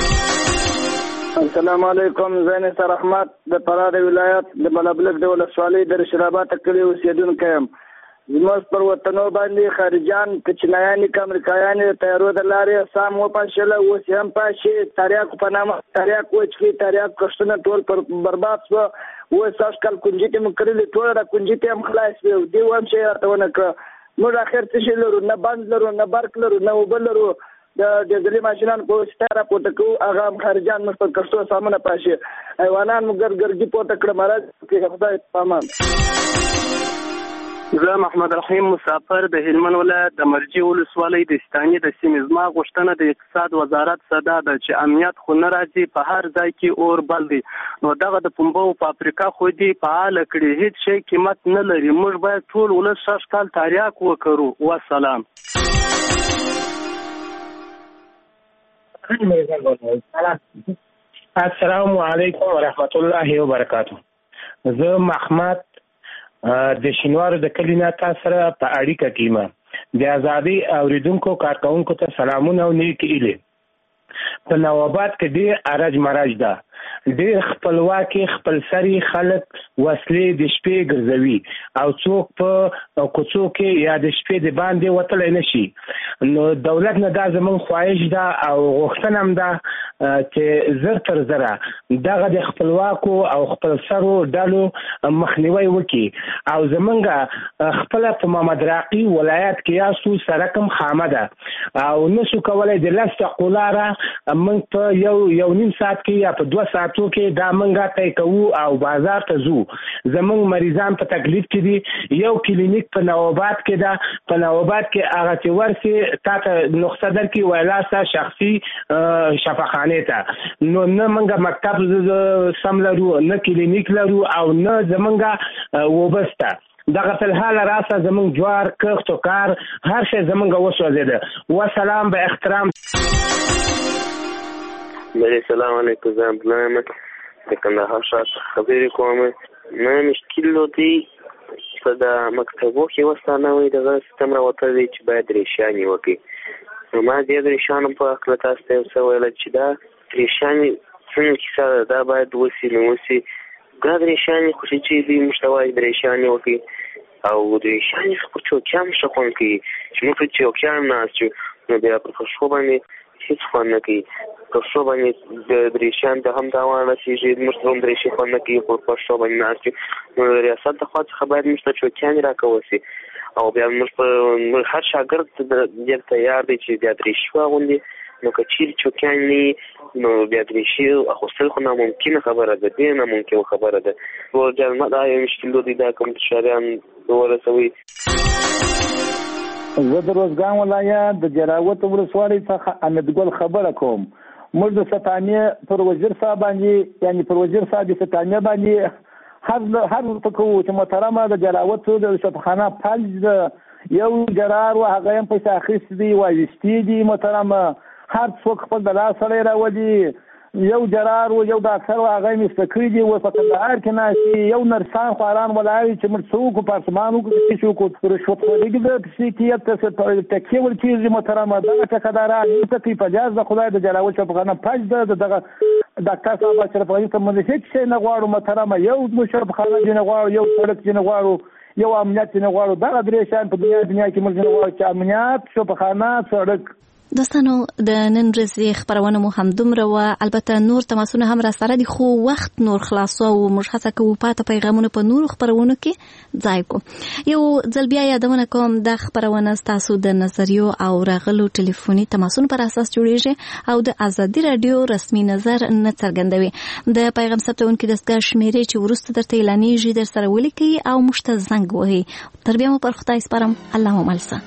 السلام علیکم. زه نثار احمد د فراه ولایت د بلبلک د ولسوالۍ د رشید کلي اوسېدونکی یم. زموږ پر وطنو باندې خارجان کچنایانې که امریکایانې د تیارو د لارې سام وپاشله، اوس یې هم پاشي. تریاکو په نامه تریاک وچ کړي، تریاک کښتونه ټول پر برباد شوه. اوس سږ کال کنجیتې مو کرلې، ټوله را کنجیتې هم خلاص شوې. دې هم شی راته ونه کړه. موږ اخر څه شی لرو؟ نه بند لرو، نه برق لرو، نه اوبه لرو. د ډیزلي ماشینان په وسیله راپورته کوو، هغه هم خارجان موږ پر کښتو سامونه پاشي. حیوانان مو ګرګرګي پورته کړه. مرض کې خدای په امان.
زه محمد رحیم مسافر د هلمند ولایت د مرجې ولسوالۍ د ستاني د سیمې. زما غوښتنه د اقتصاد وزارت څخه دا ده چې امنیت خو نه راځي، په هر ځای کې اور بل دی. نو دغه د پنبو فابریکه خو دې فعاله کړي، هیڅ شی قیمت نه لري. موږ باید ټول ولس شش کال تریاک وکړو. والسلام.
السلام علیکم ورحمت الله وبرکاته. زه محمد د شینوارو د کلي نه تاسو سره په اړیکه کې یم. د ازادۍ اوریدونکو کارکونکو ته سلامونه او نیکې هیلې. په نواباد کې ډېر ارج مرج ده، ډېر خپلواکي خپلسري خلک وسلې د شپې ګرځوي او څوک په کوڅو کې یا د شپې د باندې وتلی نه شي. نو دولت نه دا زموږ خواهش ده او غوښتنه هم ده چې زر تر زره دغه د خپلواکو او خپلسرو ډلو مخنیوی وکړي. او زمونږ خپله په محمد راقي ولایت کې یاستو سړک هم خامه ده او نشو کولی د لس دقیقو لاره موږ په یو یو نیم ساعت کې یا په دوه ساعتو کې دا موږ طی کوو او بازار ته ځو. زمونږ مریضان په تکلیف کې دي. یو کلینیک په نواباد کې ده. په نواباد کې هغه چې ورسې تا ته نسخه درکړي ویلا ستا شخصي شفاخانه ته. نو نه موږ مکتب سم لرو، نه کلینیک لرو او نه زمونږ وبسته. دغه فلحال راسه زمونږ جوار کښت و کار هر شی زمونږ وسوځېده. وسلام به احترام.
السلام علیکم. زه عبدالله یم د کندهار ښار څخه خبرې کوم. نه مشکل دی په د مکتبو کې وستانه وي دغه سیستم راوتلی دی چې باید ریشیانې وکړي. نو ما دې د ریشیانو په هکله تاسو ته یو څه ویله چې دا ریشیانې څنګه کیسه ده، دا باید وسي نو وسي. دا د ریشیانې خو چې دوی موږ ته وایي د ریشیانې وکړي او د ریشیانې څخه په چوکیا هم ښه خوند کوي چې موږ په چوکیا هم ناست یو. نو بیا په پښو باندې هېڅ خوند نه کوي. پښو باندې د ریشیان ته هم تاوان رسېږي، موږ ته هم د ریشې خوند نه کوي خو په پښو باندې ناست یو. نو د ریاست د خوا څخه باید موږ ته چوکیانې راکول شي او بیا موږ په هر شاګرد ډېر تیار دی چې بیا د ریشې واغوندي. نو که چیرې چوکیان نه نو بیا د ریشې اخیستل خو ناممکنه خبره ده، ډېر ناممکنه خبره ده. نو دا یو مشکل دی، دا کوم شاریان ورسوي.
زه د روزګان ولایت د جلاوط ولسوالۍ څخه امیدګل خبره کوم. موږ د ستانیې پر وزیر صاحب باندې یعنی پر وزیر صاحب د ستانیې باندې هر ورته کوو چې محترمه د جلاوط د شفاخانه فلج ده، یو جرار و هغه هم پیسې اخیستې دي وایستې دي. محترمه هر څوک خپل د لاس سړی راولي. یو جرار و یو ډاکټر و هغه یې مسته کړي دي. اوس په کندهار کې ناست دي. یو نرسان خواران ولاړ دي چې موږ څه وکړو، پارسمان وکړو، څه وکړو. رشوتخوري کې د سیټیت تکیې ورکېږي. محترمه دغه ټکداران هېڅ کوي په جاز د خدای د جلاوط شفاخانه فلج ده. د دغه
ډاکټر صاحب سره په دې باندې هیڅ څه نه غواړو محترمه یو مشرف خانه دی نه غواړو یو سړک دی نه غواړو یو امنیت نه غواړو دا درې شان په دنیا دنیا کې موږ نه غواړو چې امنیت شو په خانه سړک.
دوستانو د نن ورځې خبرونه مو هم دومره و، البته نور تماسونه هم را سره دي خو وخت نور خلاصو او موږ هڅه کوو پاته پیغامونه په نور خبرونو کې ځای کو. یو ځل بیا یادونه کوم د خبرونه تاسو د نظریو او راغلو ټلیفوني تماسونو پر اساس جوړیږي او د ازادي رادیو رسمي نظر نه څرګندوي. د پیغام ثبتونکو دستګاه شمیرې چې ورسته درته اعلانېږي در سره ولیکي او موږ ته زنګ وهي. تر بیا مو پر خدای سپارم. الله مو ملسه.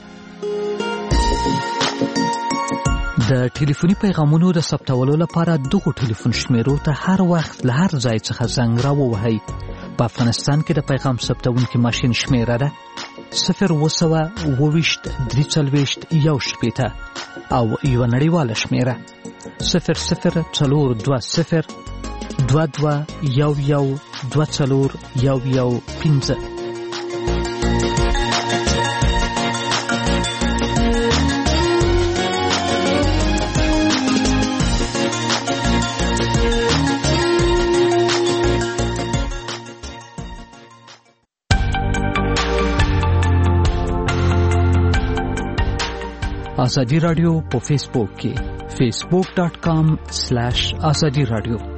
د ټلیفوني پیغامونو د ثبتولو لپاره دغه ټلیفون شمیرو ته هر وخت له هر ځای څخه زنګ راووهئ. په افغانستان کې د پیغام ثبتونکي ماشین شمیره ده صفر اوه سوه اووه ویشت درې څلوېښت یو شپېته او یوه نړیواله شمیره صفر صفر څلور دوه صفر دوه دوه یو یو دوه څلور یو یو پنځه. آزادی رادیو په فیسبوک کې facebook.com slash azadi radio